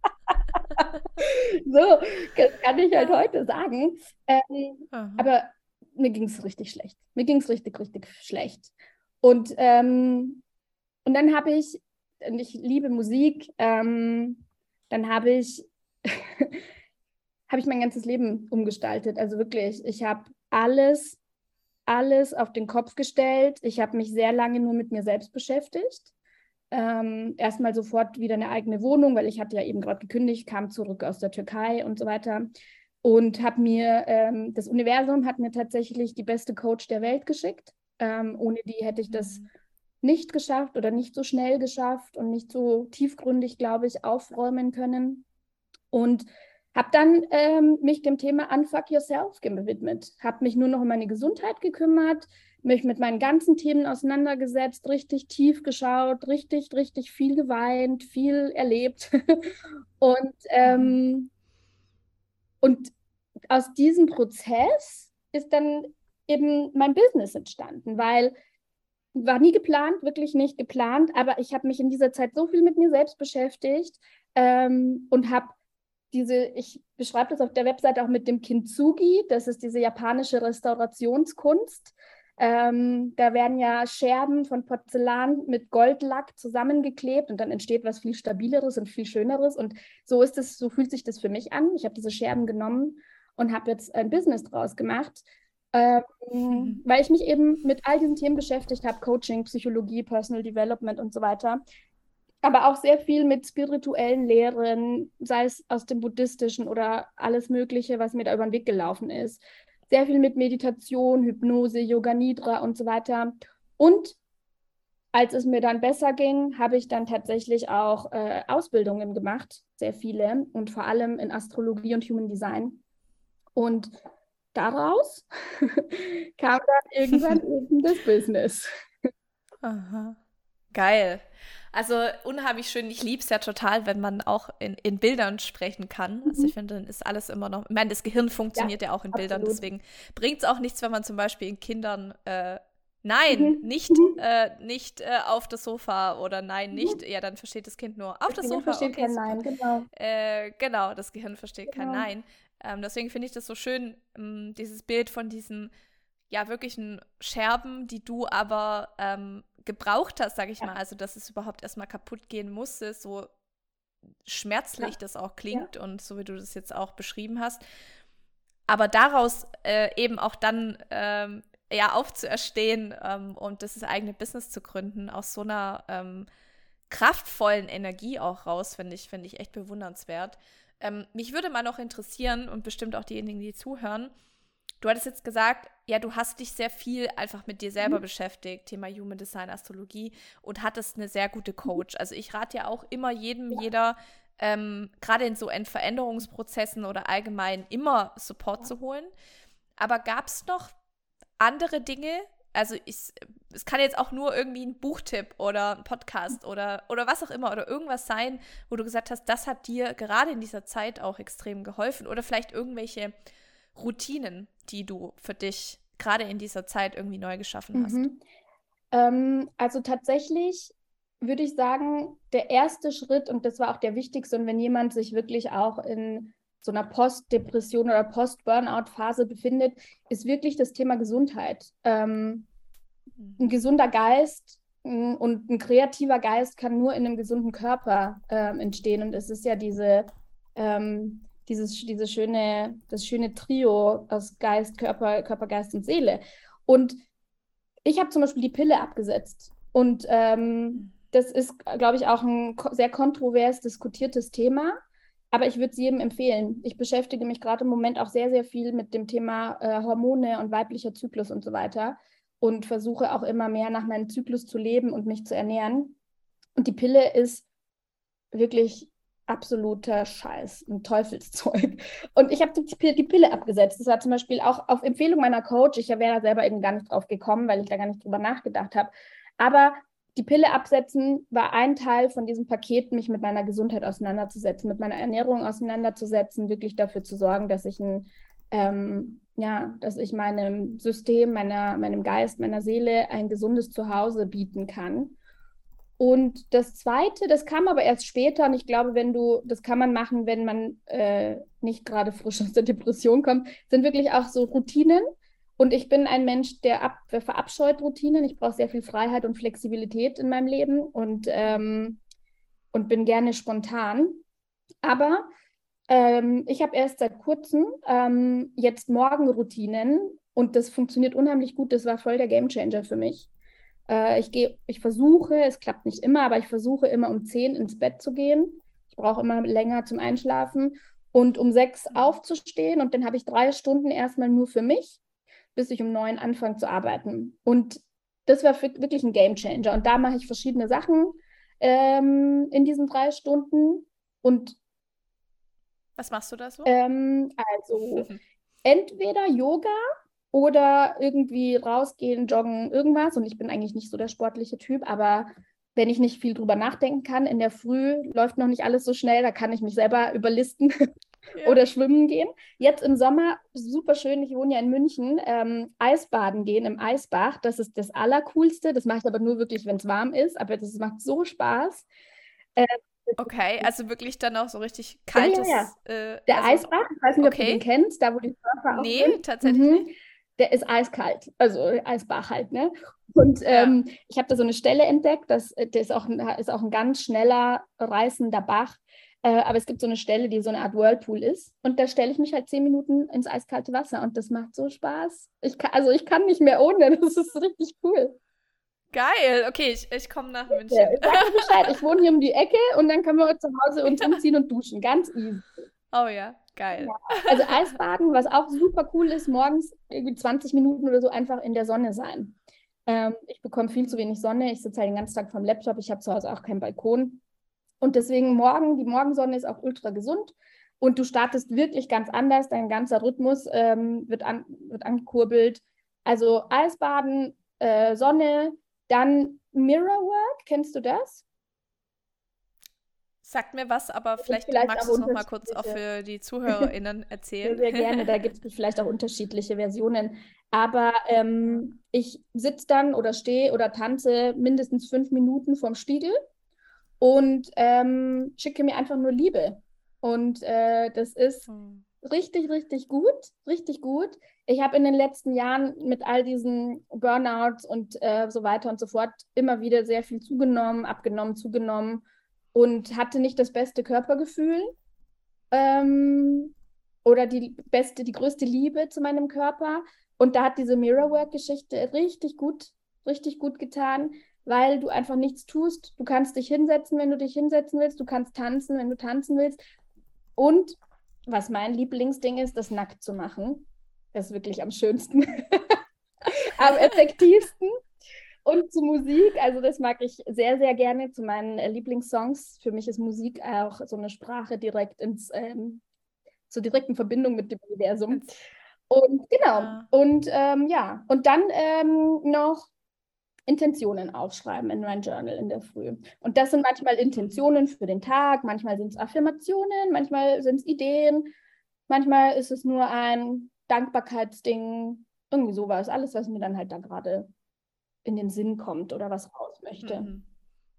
So, das kann ich halt heute sagen. Ähm, aber mir ging es richtig schlecht. Mir ging es richtig, richtig schlecht. Und, ähm, und dann habe ich, und ich liebe Musik, ähm, dann habe ich, habe ich mein ganzes Leben umgestaltet. Also wirklich, ich habe alles, alles auf den Kopf gestellt. Ich habe mich sehr lange nur mit mir selbst beschäftigt. Ähm, erstmal sofort wieder eine eigene Wohnung, weil ich hatte ja eben gerade gekündigt, kam zurück aus der Türkei und so weiter. Und habe mir, ähm, das Universum hat mir tatsächlich die beste Coach der Welt geschickt. Ähm, ohne die hätte ich das nicht geschafft oder nicht so schnell geschafft und nicht so tiefgründig, glaube ich, aufräumen können. Und habe dann ähm, mich dem Thema Unfuck Yourself gewidmet. Habe mich nur noch um meine Gesundheit gekümmert, mich mit meinen ganzen Themen auseinandergesetzt, richtig tief geschaut, richtig, richtig viel geweint, viel erlebt. Und ähm, Und aus diesem Prozess ist dann eben mein Business entstanden, weil war nie geplant, wirklich nicht geplant, aber ich habe mich in dieser Zeit so viel mit mir selbst beschäftigt ähm, und habe diese, ich beschreibe das auf der Webseite auch mit dem Kintsugi, das ist diese japanische Restaurationskunst. Ähm, da werden ja Scherben von Porzellan mit Goldlack zusammengeklebt und dann entsteht was viel Stabileres und viel Schöneres. Und so ist es, so fühlt sich das für mich an. Ich habe diese Scherben genommen und habe jetzt ein Business draus gemacht, ähm, mhm. weil ich mich eben mit all diesen Themen beschäftigt habe, Coaching, Psychologie, Personal Development und so weiter. Aber auch sehr viel mit spirituellen Lehren, sei es aus dem Buddhistischen oder alles Mögliche, was mir da über den Weg gelaufen ist. Sehr viel mit Meditation, Hypnose, Yoga Nidra und so weiter. Und als es mir dann besser ging, habe ich dann tatsächlich auch äh, Ausbildungen gemacht, sehr viele, und vor allem in Astrologie und Human Design. Und daraus kam dann irgendwann eben das Business. Aha. Geil. Also unheimlich schön. Ich liebe es ja total, wenn man auch in, in Bildern sprechen kann. Mhm. Also ich finde, dann ist alles immer noch, ich meine, das Gehirn funktioniert ja, ja auch in absolut. Bildern, deswegen bringt es auch nichts, wenn man zum Beispiel in Kindern, äh, nein, mhm. nicht, mhm. Äh, nicht äh, auf das Sofa oder nein, nicht, mhm. ja, dann versteht das Kind nur auf das, das Sofa. Das Gehirn versteht okay, kein super. Nein, genau. Äh, genau, das Gehirn versteht genau. kein Nein. Ähm, deswegen finde ich das so schön, ähm, dieses Bild von diesen, ja, wirklichen Scherben, die du aber ähm, gebraucht hast, sage ich ja. mal, also dass es überhaupt erstmal kaputt gehen musste, so schmerzlich ja. das auch klingt ja. und so wie du das jetzt auch beschrieben hast. Aber daraus äh, eben auch dann ähm, ja aufzuerstehen ähm, und das eigene Business zu gründen, aus so einer ähm, kraftvollen Energie auch raus, finde ich, finde ich echt bewundernswert. Ähm, mich würde mal noch interessieren und bestimmt auch diejenigen, die zuhören, du hattest jetzt gesagt, ja, du hast dich sehr viel einfach mit dir selber mhm. beschäftigt, Thema Human Design, Astrologie und hattest eine sehr gute Coach. Also ich rate ja auch immer jedem, ja. jeder, ähm, gerade in so Veränderungsprozessen oder allgemein immer Support ja. zu holen. Aber gab es noch andere Dinge? Also ich, es kann jetzt auch nur irgendwie ein Buchtipp oder ein Podcast mhm. oder, oder was auch immer oder irgendwas sein, wo du gesagt hast, das hat dir gerade in dieser Zeit auch extrem geholfen oder vielleicht irgendwelche Routinen, die du für dich gerade in dieser Zeit irgendwie neu geschaffen hast? Mhm. Ähm, also tatsächlich würde ich sagen, der erste Schritt, und das war auch der wichtigste, und wenn jemand sich wirklich auch in so einer Post-Depression oder Post-Burnout-Phase befindet, ist wirklich das Thema Gesundheit. Ähm, mhm. Ein gesunder Geist und ein kreativer Geist kann nur in einem gesunden Körper äh, entstehen. Und es ist ja diese ähm, Dieses, diese schöne, das schöne Trio aus Geist, Körper, Körper, Geist und Seele. Und ich habe zum Beispiel die Pille abgesetzt. Und ähm, das ist, glaube ich, auch ein sehr kontrovers diskutiertes Thema. Aber ich würde es jedem empfehlen. Ich beschäftige mich gerade im Moment auch sehr, sehr viel mit dem Thema äh, Hormone und weiblicher Zyklus und so weiter. Und versuche auch immer mehr nach meinem Zyklus zu leben und mich zu ernähren. Und die Pille ist wirklich absoluter Scheiß, ein Teufelszeug. Und ich habe die, die Pille abgesetzt. Das war zum Beispiel auch auf Empfehlung meiner Coach. Ich wäre da selber eben gar nicht drauf gekommen, weil ich da gar nicht drüber nachgedacht habe. Aber die Pille absetzen war ein Teil von diesem Paket, mich mit meiner Gesundheit auseinanderzusetzen, mit meiner Ernährung auseinanderzusetzen, wirklich dafür zu sorgen, dass ich ein, ähm, ja, dass ich meinem System, meiner, meinem Geist, meiner Seele ein gesundes Zuhause bieten kann. Und das Zweite, das kam aber erst später, und ich glaube, wenn du, das kann man machen, wenn man äh, nicht gerade frisch aus der Depression kommt, sind wirklich auch so Routinen. Und ich bin ein Mensch, der, ab, der verabscheut Routinen. Ich brauche sehr viel Freiheit und Flexibilität in meinem Leben und, ähm, und bin gerne spontan. Aber ähm, ich habe erst seit kurzem ähm, jetzt Morgenroutinen und das funktioniert unheimlich gut. Das war voll der Gamechanger für mich. Ich gehe, ich versuche, es klappt nicht immer, aber ich versuche immer um zehn ins Bett zu gehen. Ich brauche immer länger zum Einschlafen und um sechs aufzustehen und dann habe ich drei Stunden erstmal nur für mich, bis ich um neun anfange zu arbeiten. Und das war wirklich ein Gamechanger. Und da mache ich verschiedene Sachen ähm, in diesen drei Stunden. Und was machst du da so? Ähm, also entweder Yoga oder irgendwie rausgehen, joggen, irgendwas. Und ich bin eigentlich nicht so der sportliche Typ, aber wenn ich nicht viel drüber nachdenken kann, in der Früh läuft noch nicht alles so schnell, da kann ich mich selber überlisten. Ja. Oder schwimmen gehen. Jetzt im Sommer, super schön, ich wohne ja in München, ähm, Eisbaden gehen im Eisbach. Das ist das Allercoolste. Das mache ich aber nur wirklich, wenn es warm ist. Aber das macht so Spaß. Äh, Okay, also wirklich dann auch so richtig ja, ja, ja. kaltes, äh, Der also Eisbach, ich weiß nicht, ob du den okay. kennst, da wo die Surfer auch Nee, sind. tatsächlich Mhm. nicht. Der ist eiskalt, also Eisbach halt, ne? Und Ja. ähm, ich habe da so eine Stelle entdeckt, das, der ist auch, ein, ist auch ein ganz schneller, reißender Bach. Äh, aber es gibt so eine Stelle, die so eine Art Whirlpool ist. Und da stelle ich mich halt zehn Minuten ins eiskalte Wasser und das macht so Spaß. Ich kann, also ich kann nicht mehr ohne, das ist richtig cool. Geil, okay, ich, ich komme nach Ja, München. sag mir Bescheid, ich wohne hier um die Ecke und dann können wir zu Hause uns umziehen und duschen. Ganz easy. Oh ja, Ja. geil. Also Eisbaden, was auch super cool ist, morgens irgendwie zwanzig Minuten oder so einfach in der Sonne sein. Ähm, ich bekomme viel zu wenig Sonne. Ich sitze halt den ganzen Tag vom Laptop. Ich habe zu Hause auch keinen Balkon. Und deswegen morgen, die Morgensonne ist auch ultra gesund. Und du startest wirklich ganz anders. Dein ganzer Rhythmus ähm, wird, an, wird angekurbelt. Also Eisbaden, äh, Sonne, dann Mirrorwork. Kennst du das? Sagt mir was, aber Da gibt es vielleicht vielleicht auch magst du es noch mal kurz auch unterschiedliche. für die ZuhörerInnen Sehr, erzählen. sehr gerne. Da gibt es vielleicht auch unterschiedliche Versionen. Aber Ja. ähm, ich sitze dann oder stehe oder tanze mindestens fünf Minuten vorm Spiegel und ähm, schicke mir einfach nur Liebe. Und äh, das ist Hm. richtig, richtig gut, richtig gut. Ich habe in den letzten Jahren mit all diesen Burnouts und äh, so weiter und so fort immer wieder sehr viel zugenommen, abgenommen, zugenommen und hatte nicht das beste Körpergefühl ähm, oder die beste, die größte Liebe zu meinem Körper. Und da hat diese Mirrorwork-Geschichte richtig gut, richtig gut getan, weil du einfach nichts tust. Du kannst dich hinsetzen, wenn du dich hinsetzen willst. Du kannst tanzen, wenn du tanzen willst. Und was mein Lieblingsding ist, das nackt zu machen. Das ist wirklich am schönsten, am effektivsten. Und zu Musik, also das mag ich sehr, sehr gerne zu meinen äh, Lieblingssongs. Für mich ist Musik auch so eine Sprache direkt ins, ähm, zur direkten Verbindung mit dem Universum. Jetzt, Und genau, ja. und ähm, ja, und dann ähm, noch Intentionen aufschreiben in mein Journal in der Früh. Und das sind manchmal Mhm. Intentionen für den Tag, manchmal sind es Affirmationen, manchmal sind es Ideen, manchmal ist es nur ein Dankbarkeitsding, irgendwie sowas. Alles, was mir dann halt da gerade in den Sinn kommt oder was raus möchte. Mhm.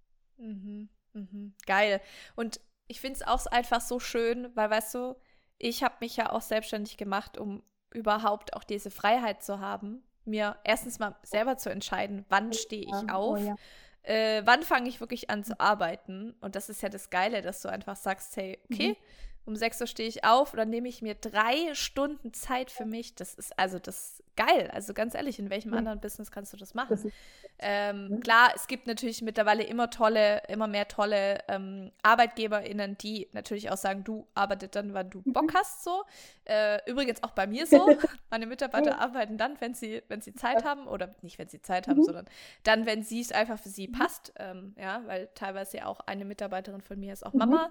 Mhm. Mhm. Geil. Und ich finde es auch einfach so schön, weil, weißt du, ich habe mich ja auch selbstständig gemacht, um überhaupt auch diese Freiheit zu haben, mir erstens mal selber zu entscheiden, wann stehe Ja, ich oh auf, ja. äh, wann fange ich wirklich an zu arbeiten. Und das ist ja das Geile, dass du einfach sagst, hey, Mhm. okay, um sechs Uhr stehe ich auf oder nehme ich mir drei Stunden Zeit für mich. Das ist also das ist geil. Also ganz ehrlich, in welchem Ja, anderen Business kannst du das machen? das ist, Ähm, ne? klar, es gibt natürlich mittlerweile immer tolle, immer mehr tolle ähm, ArbeitgeberInnen, die natürlich auch sagen, du arbeitest dann, wann du Bock Mhm. hast, so. Äh, übrigens auch bei mir so. Meine Mitarbeiter arbeiten dann, wenn sie, wenn sie Zeit haben, oder nicht, wenn sie Zeit haben, Mhm. sondern dann, wenn sie es einfach für sie Mhm. passt. Ähm, ja, weil teilweise ja auch eine Mitarbeiterin von mir ist auch Mama. Mhm.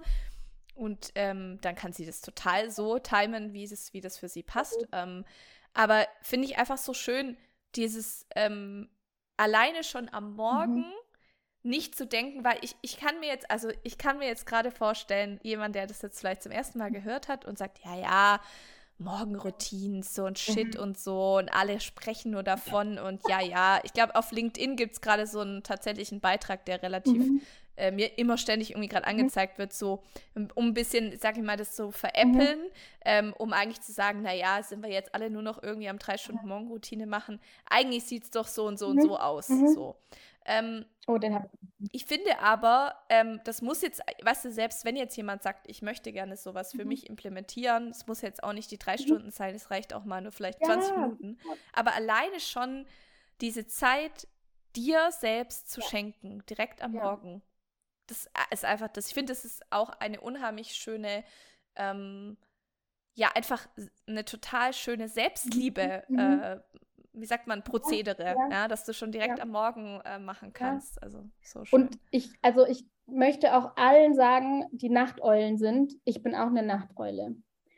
Und ähm, dann kann sie das total so timen, wie, es, wie das für sie Sehr passt. gut. Ähm, aber finde ich einfach so schön, dieses ähm, alleine schon am Morgen Mhm. nicht zu denken, weil ich, ich kann mir jetzt, also ich kann mir jetzt gerade vorstellen, jemand, der das jetzt vielleicht zum ersten Mal gehört hat und sagt, ja, ja, Morgenroutinen, so ein Shit Mhm. und so und alle sprechen nur davon und ja, ja. Ich glaube, auf LinkedIn gibt es gerade so einen tatsächlichen Beitrag, der relativ Mhm. äh, mir immer ständig irgendwie gerade Mhm. angezeigt wird, so um ein bisschen, sag ich mal, das so Mhm. veräppeln, ähm, um eigentlich zu sagen, naja, sind wir jetzt alle nur noch irgendwie am drei Stunden Morgenroutine machen. Eigentlich sieht es doch so und so und Mhm. so aus. Mhm. So. Ähm, Oh, den habe ich. ich finde aber, ähm, das muss jetzt, weißt du, selbst wenn jetzt jemand sagt, ich möchte gerne sowas für Mhm. mich implementieren, es muss jetzt auch nicht die drei Mhm. Stunden sein, es reicht auch mal nur vielleicht zwanzig Ja, Minuten. Aber alleine schon diese Zeit dir selbst zu ja, schenken, direkt am ja. Morgen, das ist einfach das. Ich finde, das ist auch eine unheimlich schöne, ähm, ja, einfach eine total schöne Mhm. Selbstliebe, Mhm. äh, wie sagt man, Ja, Prozedere, ja, ja, dass du schon direkt ja, am Morgen äh, machen ja. kannst. Also so Und schön. ich, also ich möchte auch allen sagen, die Nachteulen sind, ich bin auch eine Nachteule.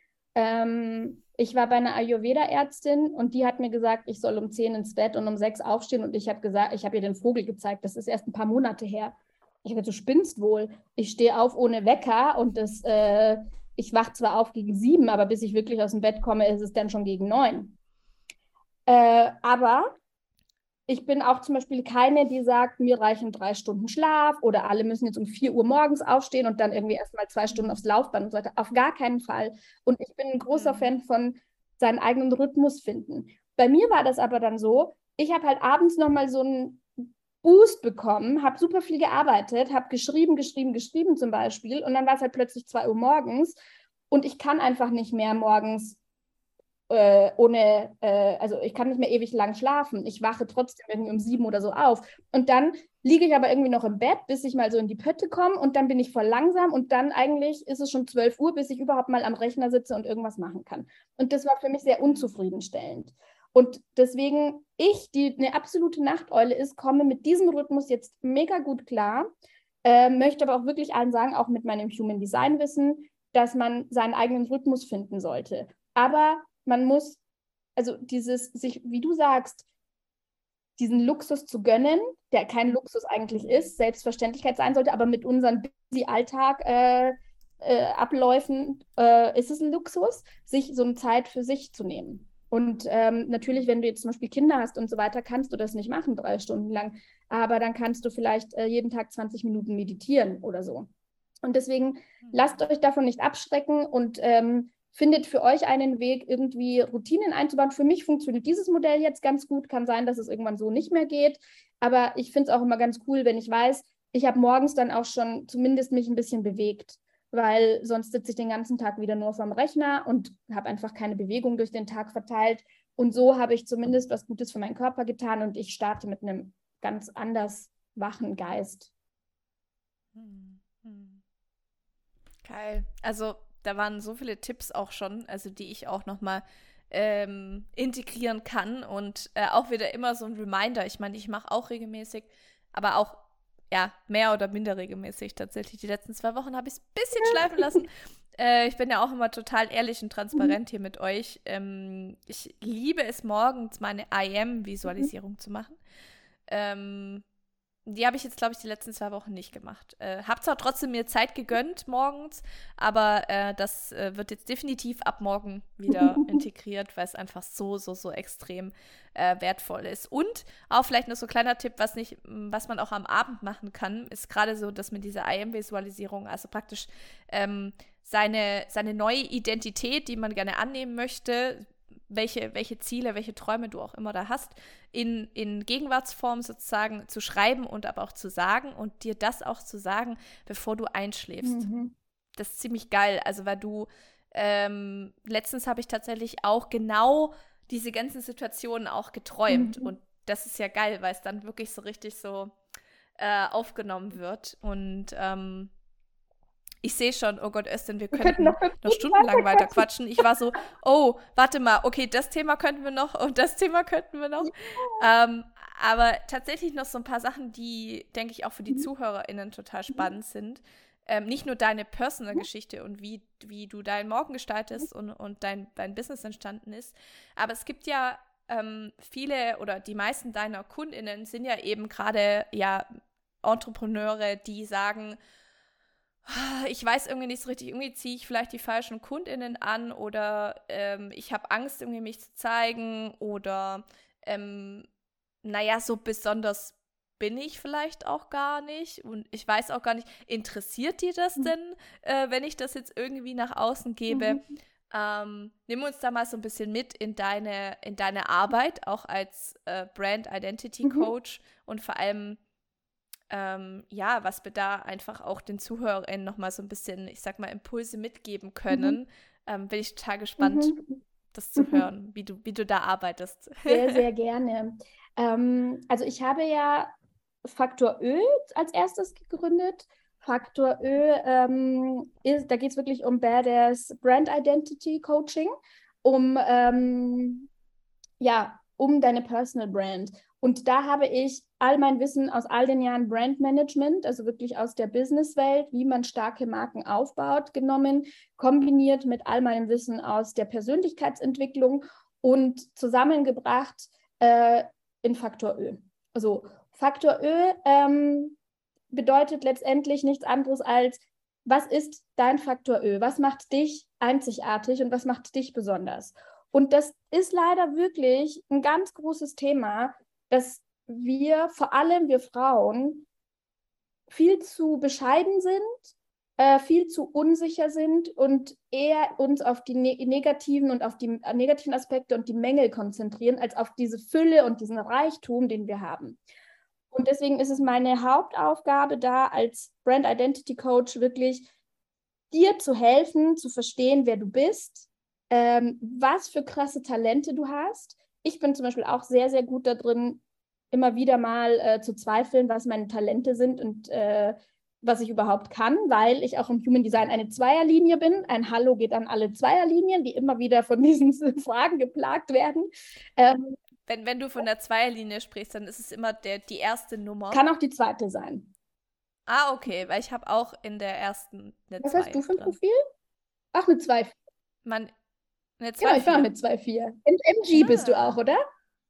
Ähm, ich war bei einer Ayurveda-Ärztin und die hat mir gesagt, ich soll um zehn ins Bett und um sechs aufstehen und ich habe gesagt, ich habe ihr den Vogel gezeigt, das ist erst ein paar Monate her. Ich habe gesagt, du spinnst wohl. Ich stehe auf ohne Wecker und das, äh, ich wache zwar auf gegen sieben, aber bis ich wirklich aus dem Bett komme, ist es dann schon gegen neun. Äh, aber ich bin auch zum Beispiel keine, die sagt, mir reichen drei Stunden Schlaf oder alle müssen jetzt um vier Uhr morgens aufstehen und dann irgendwie erstmal zwei Stunden aufs Laufband und so weiter. Auf gar keinen Fall. Und ich bin ein großer Mhm. Fan von seinen eigenen Rhythmus finden. Bei mir war das aber dann so, ich habe halt abends nochmal so einen Boost bekommen, habe super viel gearbeitet, habe geschrieben, geschrieben, geschrieben zum Beispiel und dann war es halt plötzlich zwei Uhr morgens und ich kann einfach nicht mehr morgens äh, ohne, äh, also ich kann nicht mehr ewig lang schlafen. Ich wache trotzdem irgendwie um sieben oder so auf und dann liege ich aber irgendwie noch im Bett, bis ich mal so in die Pötte komme und dann bin ich voll langsam und dann eigentlich ist es schon zwölf Uhr, bis ich überhaupt mal am Rechner sitze und irgendwas machen kann. Und das war für mich sehr unzufriedenstellend. Und deswegen, ich, die eine absolute Nachteule ist, komme mit diesem Rhythmus jetzt mega gut klar, äh, möchte aber auch wirklich allen sagen, auch mit meinem Human Design Wissen, dass man seinen eigenen Rhythmus finden sollte. Aber man muss, also dieses, sich, wie du sagst, diesen Luxus zu gönnen, der kein Luxus eigentlich ist, Selbstverständlichkeit sein sollte, aber mit unseren busy Alltag äh, äh, Abläufen äh, ist es ein Luxus, sich so eine Zeit für sich zu nehmen. Und ähm, natürlich, wenn du jetzt zum Beispiel Kinder hast und so weiter, kannst du das nicht machen, drei Stunden lang. Aber dann kannst du vielleicht äh, jeden Tag zwanzig Minuten meditieren oder so. Und deswegen lasst euch davon nicht abschrecken und ähm, findet für euch einen Weg, irgendwie Routinen einzubauen. Für mich funktioniert dieses Modell jetzt ganz gut. Kann sein, dass es irgendwann so nicht mehr geht. Aber ich finde es auch immer ganz cool, wenn ich weiß, ich habe morgens dann auch schon zumindest mich ein bisschen bewegt, weil sonst sitze ich den ganzen Tag wieder nur vorm Rechner und habe einfach keine Bewegung durch den Tag verteilt. Und so habe ich zumindest was Gutes für meinen Körper getan und ich starte mit einem ganz anders wachen Geist. Hm, hm. Geil. Also da waren so viele Tipps auch schon, also die ich auch nochmal ähm, integrieren kann und äh, auch wieder immer so ein Reminder. Ich meine, ich mache auch regelmäßig, aber auch ja, mehr oder minder regelmäßig tatsächlich. Die letzten zwei Wochen habe ich es ein bisschen schleifen lassen. Äh, ich bin ja auch immer total ehrlich und transparent hier mit euch. Ähm, ich liebe es morgens, meine I am-Visualisierung zu machen. Ähm, die habe ich jetzt, glaube ich, die letzten zwei Wochen nicht gemacht. Äh, hab zwar trotzdem mir Zeit gegönnt morgens, aber äh, das äh, wird jetzt definitiv ab morgen wieder integriert, weil es einfach so, so, so extrem äh, wertvoll ist. Und auch vielleicht noch so ein kleiner Tipp, was, nicht, was man auch am Abend machen kann, ist gerade so, dass mit dieser I am-Visualisierung, also praktisch ähm, seine, seine neue Identität, die man gerne annehmen möchte, welche, welche Ziele, welche Träume du auch immer da hast, in, in Gegenwartsform sozusagen zu schreiben und aber auch zu sagen und dir das auch zu sagen, bevor du einschläfst. Mhm. Das ist ziemlich geil, also weil du ähm, letztens habe ich tatsächlich auch genau diese ganzen Situationen auch geträumt Mhm. und das ist ja geil, weil es dann wirklich so richtig so äh, aufgenommen wird und ähm, ich sehe schon, oh Gott, Östin, wir Wir könnten könnten noch fünf noch Minuten stundenlang weiter weiterquatschen. quatschen. Ich war so, oh, warte mal, okay, das Thema könnten wir noch und das Thema könnten wir noch. Ähm, aber tatsächlich noch so ein paar Sachen, die, denke ich, auch für die Mhm. ZuhörerInnen total spannend sind. Ähm, nicht nur deine Personal-Geschichte und wie, wie du deinen Morgen gestaltest und, und dein, dein Business entstanden ist. Aber es gibt ja ähm, viele oder die meisten deiner KundInnen sind ja eben gerade ja Entrepreneure, die sagen, ich weiß irgendwie nicht so richtig, irgendwie ziehe ich vielleicht die falschen KundInnen an oder ähm, ich habe Angst, irgendwie mich zu zeigen oder ähm, naja, so besonders bin ich vielleicht auch gar nicht und ich weiß auch gar nicht, interessiert dir das denn, äh, wenn ich das jetzt irgendwie nach außen gebe? Mhm. Ähm, nimm uns da mal so ein bisschen mit in deine, in deine Arbeit, auch als äh, Brand Identity Mhm. Coach und vor allem ähm, ja, was wir da einfach auch den ZuhörerInnen nochmal so ein bisschen, ich sag mal, Impulse mitgeben Mhm. können. Ähm, bin ich total gespannt, Mhm. das zu Mhm. hören, wie du, wie du da arbeitest. Sehr, sehr gerne. Ähm, also ich habe ja Faktor Ö als erstes gegründet. Faktor Ö, ähm, ist, da geht es wirklich um Badass Brand Identity Coaching, um ähm, ja, um deine Personal Brand. Und da habe ich all mein Wissen aus all den Jahren Brandmanagement, also wirklich aus der Businesswelt, wie man starke Marken aufbaut, genommen, kombiniert mit all meinem Wissen aus der Persönlichkeitsentwicklung und zusammengebracht äh, in Faktor Ö. Also Faktor Ö ähm, bedeutet letztendlich nichts anderes als was ist dein Faktor Ö? Was macht dich einzigartig und was macht dich besonders? Und das ist leider wirklich ein ganz großes Thema, dass wir, vor allem wir Frauen, viel zu bescheiden sind, äh, viel zu unsicher sind und eher uns auf die ne negativen und auf die äh, negativen Aspekte und die Mängel konzentrieren, als auf diese Fülle und diesen Reichtum, den wir haben. Und deswegen ist es meine Hauptaufgabe da als Brand Identity Coach wirklich, dir zu helfen, zu verstehen, wer du bist, ähm, was für krasse Talente du hast. Ich bin zum Beispiel auch sehr, sehr gut da drin, immer wieder mal äh, zu zweifeln, was meine Talente sind und äh, was ich überhaupt kann, weil ich auch im Human Design eine Zweierlinie bin. Ein Hallo geht an alle Zweierlinien, die immer wieder von diesen Fragen geplagt werden. Ähm, Wenn, wenn du von der Zweierlinie sprichst, dann ist es immer der, die erste Nummer. Kann auch die zweite sein. Ah, okay, weil ich habe auch in der ersten eine Was zwei hast du für ein drin. Profil? Ach, eine zwei. Man, eine Genau, ich war zwei mit zwei vier. M G Ah. bist du auch, oder?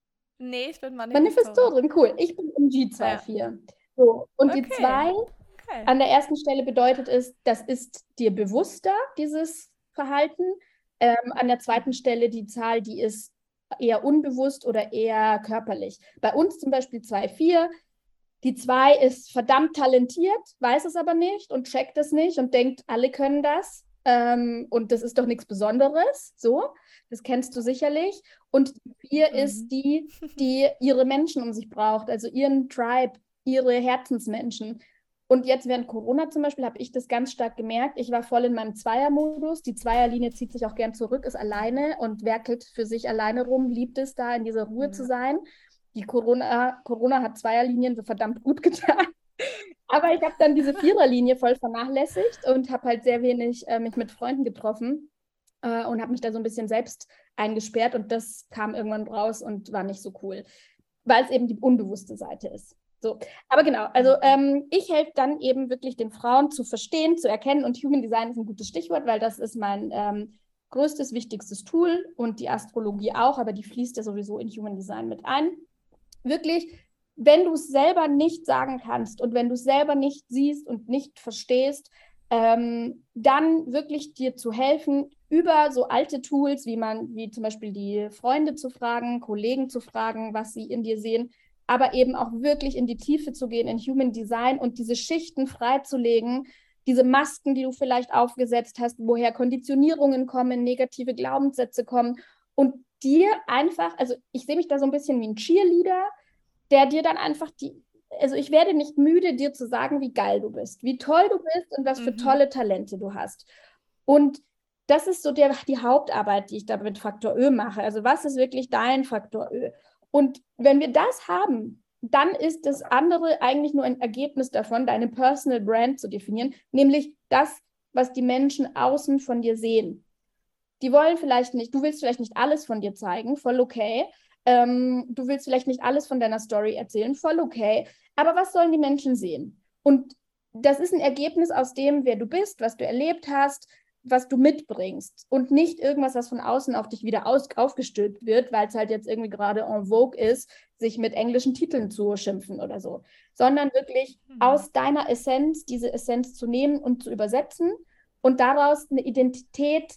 Nee, ich bin Manifestorin. Manifestorin, cool. Ich bin M G zwei vier. Ja. So, und okay. die zwei okay. an der ersten Stelle bedeutet es, das ist dir bewusster, dieses Verhalten. Ähm, an der zweiten Stelle die Zahl, die ist eher unbewusst oder eher körperlich. Bei uns zum Beispiel zwei vier. Die zwei ist verdammt talentiert, weiß es aber nicht und checkt es nicht und denkt, alle können das. Ähm, und das ist doch nichts Besonderes. So, das kennst du sicherlich. Und die vier Mhm. ist die, die ihre Menschen um sich braucht, also ihren Tribe, ihre Herzensmenschen. Und jetzt während Corona zum Beispiel habe ich das ganz stark gemerkt. Ich war voll in meinem Zweiermodus. Die Zweierlinie zieht sich auch gern zurück, ist alleine und werkelt für sich alleine rum, liebt es da, in dieser Ruhe ja. zu sein. Die Corona, Corona hat Zweierlinien so verdammt gut getan. Aber ich habe dann diese Viererlinie voll vernachlässigt und habe halt sehr wenig äh, mich mit Freunden getroffen äh, und habe mich da so ein bisschen selbst eingesperrt. Und das kam irgendwann raus und war nicht so cool, weil es eben die unbewusste Seite ist. So, aber genau, also ähm, ich helfe dann eben wirklich den Frauen zu verstehen, zu erkennen, und Human Design ist ein gutes Stichwort, weil das ist mein ähm, größtes, wichtigstes Tool und die Astrologie auch, aber die fließt ja sowieso in Human Design mit ein. Wirklich, wenn du es selber nicht sagen kannst und wenn du es selber nicht siehst und nicht verstehst, ähm, dann wirklich dir zu helfen, über so alte Tools, wie man, wie zum Beispiel die Freunde zu fragen, Kollegen zu fragen, was sie in dir sehen, aber eben auch wirklich in die Tiefe zu gehen in Human Design und diese Schichten freizulegen, diese Masken, die du vielleicht aufgesetzt hast, woher Konditionierungen kommen, negative Glaubenssätze kommen, und dir einfach, also ich sehe mich da so ein bisschen wie ein Cheerleader, der dir dann einfach die, also ich werde nicht müde, dir zu sagen, wie geil du bist, wie toll du bist und was für mhm. tolle Talente du hast. Und das ist so der, die Hauptarbeit, die ich da mit Faktor Ö mache. Also was ist wirklich dein Faktor Ö? Und wenn wir das haben, dann ist das andere eigentlich nur ein Ergebnis davon, deine Personal Brand zu definieren, nämlich das, was die Menschen außen von dir sehen. Die wollen vielleicht nicht, du willst vielleicht nicht alles von dir zeigen, voll okay. Ähm, du willst vielleicht nicht alles von deiner Story erzählen, voll okay. Aber was sollen die Menschen sehen? Und das ist ein Ergebnis aus dem, wer du bist, was du erlebt hast, was du mitbringst, und nicht irgendwas, was von außen auf dich wieder aus, aufgestülpt wird, weil es halt jetzt irgendwie gerade en vogue ist, sich mit englischen Titeln zu schimpfen oder so, sondern wirklich mhm. aus deiner Essenz diese Essenz zu nehmen und zu übersetzen und daraus eine Identität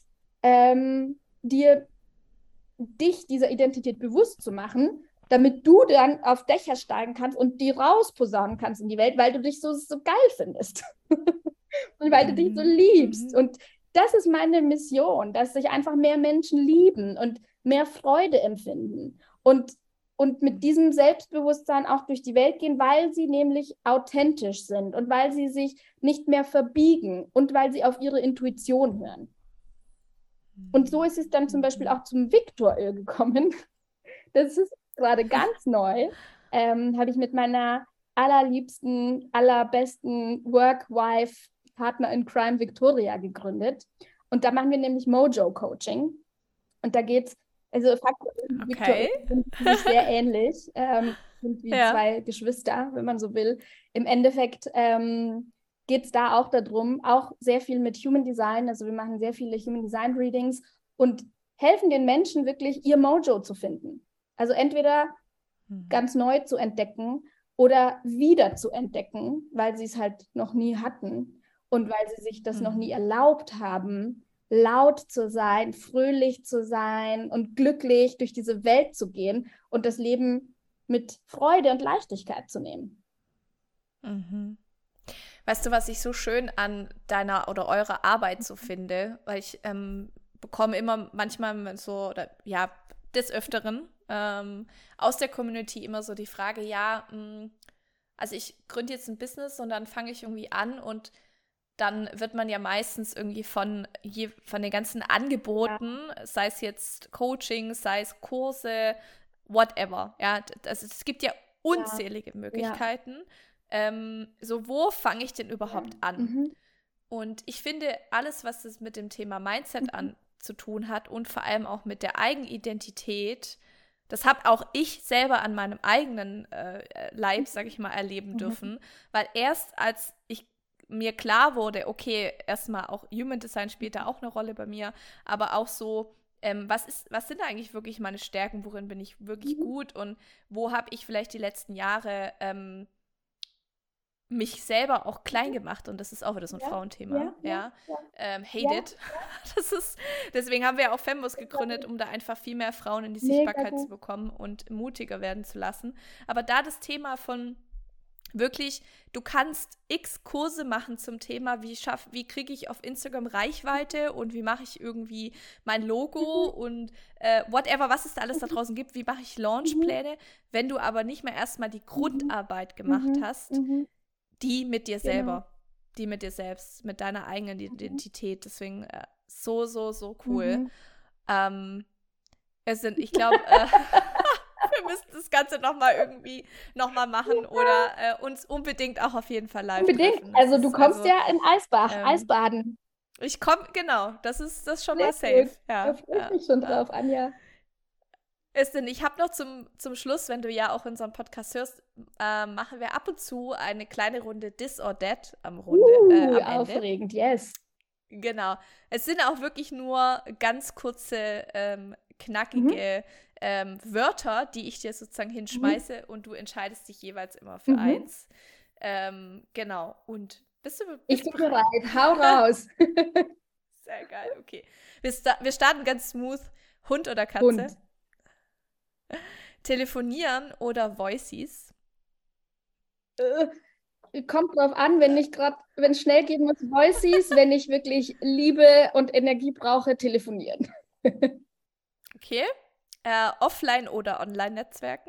ähm, dir dich dieser Identität bewusst zu machen, damit du dann auf Dächer steigen kannst und die rausposaunen kannst in die Welt, weil du dich so, so geil findest und weil du dich so liebst. Mhm. Und das ist meine Mission, dass sich einfach mehr Menschen lieben und mehr Freude empfinden und, und mit diesem Selbstbewusstsein auch durch die Welt gehen, weil sie nämlich authentisch sind und weil sie sich nicht mehr verbiegen und weil sie auf ihre Intuition hören. Und so ist es dann zum Beispiel auch zum Viktor-Öl gekommen. Das ist gerade ganz neu. Ähm, habe ich mit meiner allerliebsten, allerbesten Work-Wife-Partner in Crime Victoria gegründet. Und da machen wir nämlich Mojo-Coaching. Und da geht es, also Faktor und okay. Victor sind sehr ähnlich, ähm, sind wie ja. zwei Geschwister, wenn man so will. Im Endeffekt ähm, geht es da auch darum, auch sehr viel mit Human Design, also wir machen sehr viele Human Design Readings und helfen den Menschen wirklich, ihr Mojo zu finden. Also entweder mhm. ganz neu zu entdecken oder wieder zu entdecken, weil sie es halt noch nie hatten. und weil sie sich das Mhm. noch nie erlaubt haben, laut zu sein, fröhlich zu sein und glücklich durch diese Welt zu gehen und das Leben mit Freude und Leichtigkeit zu nehmen. Mhm. Weißt du, was ich so schön an deiner oder eurer Arbeit so finde? Weil ich ähm, bekomme immer manchmal so, oder ja, des Öfteren ähm, aus der Community immer so die Frage, ja, mh, also ich gründe jetzt ein Business und dann fange ich irgendwie an und dann wird man ja meistens irgendwie von, je, von den ganzen Angeboten, sei es jetzt Coaching, sei es Kurse, whatever, ja, also es gibt ja unzählige Möglichkeiten. Ähm, so, wo fange ich denn überhaupt an? Mhm. Und ich finde, alles, was es mit dem Thema Mindset Mhm. an zu tun hat und vor allem auch mit der Eigenidentität, das habe auch ich selber an meinem eigenen äh, Leib, sag ich mal, erleben Mhm. dürfen. Weil erst als ich mir klar wurde, okay, erstmal auch Human Design spielt da auch eine Rolle bei mir, aber auch so, ähm, was ist, was sind eigentlich wirklich meine Stärken, worin bin ich wirklich Mhm. gut und wo habe ich vielleicht die letzten Jahre ähm, mich selber auch klein gemacht, und das ist auch wieder so ein Ja, Frauenthema, ja, ja, ja, ähm, hate ja. it. Das ist, deswegen haben wir auch Fembus gegründet, um da einfach viel mehr Frauen in die Mega Sichtbarkeit zu gut. bekommen und mutiger werden zu lassen. Aber da das Thema von wirklich, du kannst x Kurse machen zum Thema, wie schaff, wie kriege ich auf Instagram Reichweite und wie mache ich irgendwie mein Logo Mhm. und äh, whatever, was es da alles da draußen gibt, wie mache ich Mhm. Launchpläne, wenn du aber nicht mehr erstmal die Grundarbeit gemacht Mhm. hast, Mhm. die mit dir Genau. selber, die mit dir selbst, mit deiner eigenen Mhm. Identität. Deswegen äh, so, so, so cool. Mhm. Ähm, es sind, ich glaube, äh, wir müssten das Ganze nochmal irgendwie nochmal machen oder äh, uns unbedingt auch auf jeden Fall live Unbedingt. treffen. Das Also du ist kommst also, ja in Eisbach, ähm, Eisbaden. ich komme, genau, das ist das ist schon Sehr mal safe. gut. Da Ja, freue ich ja, mich schon ja. drauf, Anja. Ist denn, ich habe noch zum, zum Schluss, wenn du ja auch unseren Podcast hörst, äh, machen wir ab und zu eine kleine Runde This or That am Runde, äh, Uh, am Ende. aufregend, yes. Genau. Es sind auch wirklich nur ganz kurze, ähm, knackige ähm, Wörter, die ich dir sozusagen hinschmeiße, und du entscheidest dich jeweils immer für Mhm. eins. Ähm, genau. Und bist du, bist Ich du bin bereit? bereit. Hau raus. Sehr geil, okay. Wir, sta wir starten ganz smooth. Hund oder Katze? Hund. Telefonieren oder Voices? Äh, kommt drauf an, wenn ich gerade, wenn es schnell gehen muss, Voices, wenn ich wirklich Liebe und Energie brauche, telefonieren. Okay. Äh, Offline- oder Online-Netzwerken?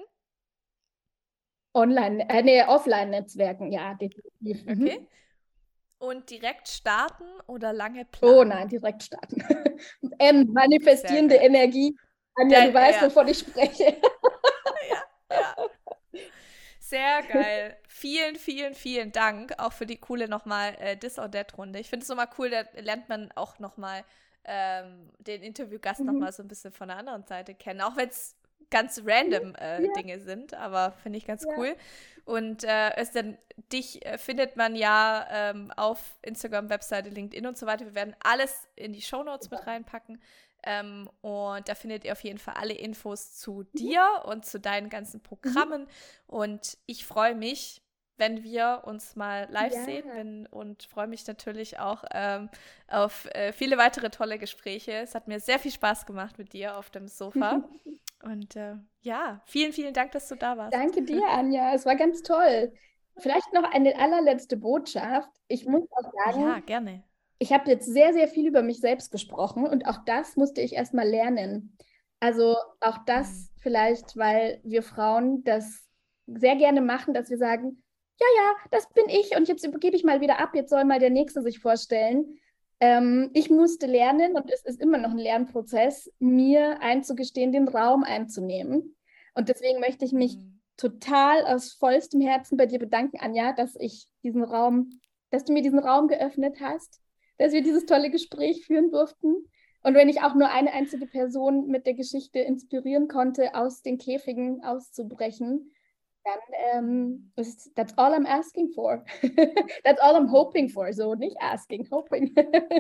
Online, äh, nee, Offline-Netzwerken, ja, definitiv. Okay. Mhm. Und direkt starten oder lange Oh planen? nein, direkt starten. M, Sehr manifestierende geil. Energie. Anja, Der, du weißt, ja, wovon ich spreche. ja, ja. Sehr geil. Vielen, vielen, vielen Dank auch für die coole nochmal äh, This or That Runde. Ich finde es nochmal cool, da lernt man auch nochmal ähm, den Interviewgast Mhm. nochmal so ein bisschen von der anderen Seite kennen. Auch wenn es ganz random äh, Ja. Dinge sind, aber finde ich ganz Ja. cool. Und äh, es denn, dich äh, findet man ja ähm, auf Instagram, Webseite, LinkedIn und so weiter. Wir werden alles in die Shownotes mit reinpacken. Ähm, und da findet ihr auf jeden Fall alle Infos zu dir und zu deinen ganzen Programmen. Und ich freue mich, wenn wir uns mal live Ja. sehen, wenn, und freue mich natürlich auch ähm, auf äh, viele weitere tolle Gespräche. Es hat mir sehr viel Spaß gemacht mit dir auf dem Sofa. Und äh, ja, vielen, vielen Dank, dass du da warst. Danke dir, Anja. Es war ganz toll. Vielleicht noch eine allerletzte Botschaft. Ich muss auch sagen, Ja, gerne. ich habe jetzt sehr, sehr viel über mich selbst gesprochen und auch das musste ich erstmal lernen. Also auch das Mhm. vielleicht, weil wir Frauen das sehr gerne machen, dass wir sagen, ja, ja, das bin ich und jetzt übergebe ich mal wieder ab, jetzt soll mal der Nächste sich vorstellen. Ähm, ich musste lernen, und es ist immer noch ein Lernprozess, mir einzugestehen, den Raum einzunehmen. Und deswegen möchte ich mich Mhm. total aus vollstem Herzen bei dir bedanken, Anja, dass ich diesen Raum, dass du mir diesen Raum geöffnet hast, dass wir dieses tolle Gespräch führen durften. Und wenn ich auch nur eine einzige Person mit der Geschichte inspirieren konnte, aus den Käfigen auszubrechen, dann ähm, ist that's all I'm asking for. That's all I'm hoping for. So nicht asking, hoping.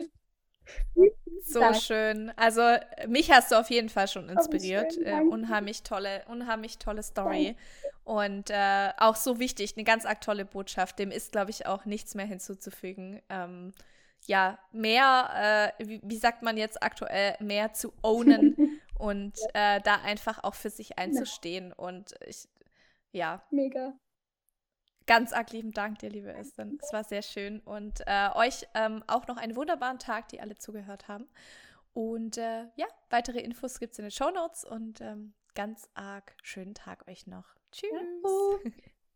So Dank. schön. Also mich hast du auf jeden Fall schon Oh, wie inspiriert. schön, Äh, danke. unheimlich tolle, unheimlich tolle Story. Und äh, auch so wichtig, eine ganz aktuelle Botschaft, dem ist, glaube ich, auch nichts mehr hinzuzufügen. Ähm, ja, mehr, äh, wie, wie sagt man jetzt aktuell, mehr zu ownen und äh, da einfach auch für sich einzustehen. Und ich, ja. Mega. Ganz arg lieben Dank dir, liebe Östen. Es war sehr schön. Und äh, euch ähm, auch noch einen wunderbaren Tag, die alle zugehört haben. Und äh, ja, weitere Infos gibt es in den Shownotes und ähm, ganz arg schönen Tag euch noch. Tschüss. Ja.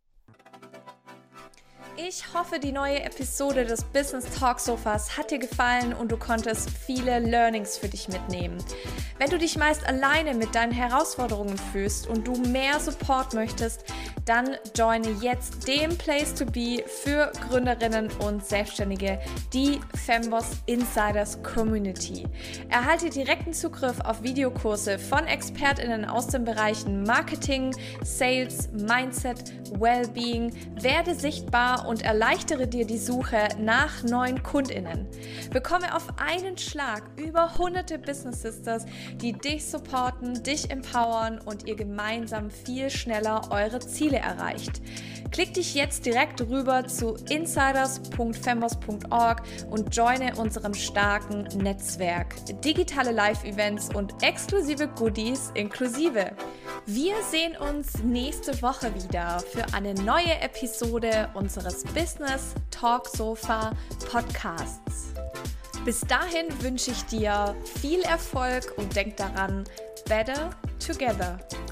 Ich hoffe, die neue Episode des Business Talk Sofas hat dir gefallen und du konntest viele Learnings für dich mitnehmen. Wenn du dich meist alleine mit deinen Herausforderungen fühlst und du mehr Support möchtest, dann joine jetzt den Place to be für Gründerinnen und Selbstständige, die Femboss Insiders Community. Erhalte direkten Zugriff auf Videokurse von ExpertInnen aus den Bereichen Marketing, Sales, Mindset, Wellbeing, werde sichtbar und erleichtere dir die Suche nach neuen KundInnen. Bekomme auf einen Schlag über hunderte Business Sisters, die dich supporten, dich empowern und ihr gemeinsam viel schneller eure Ziele erreicht. Klick dich jetzt direkt rüber zu insiders punkt femboss punkt org und joine unserem starken Netzwerk. Digitale Live-Events und exklusive Goodies inklusive. Wir sehen uns nächste Woche wieder für eine neue Episode unseres Business Talk Sofa Podcasts. Bis dahin wünsche ich dir viel Erfolg und denk daran, better together.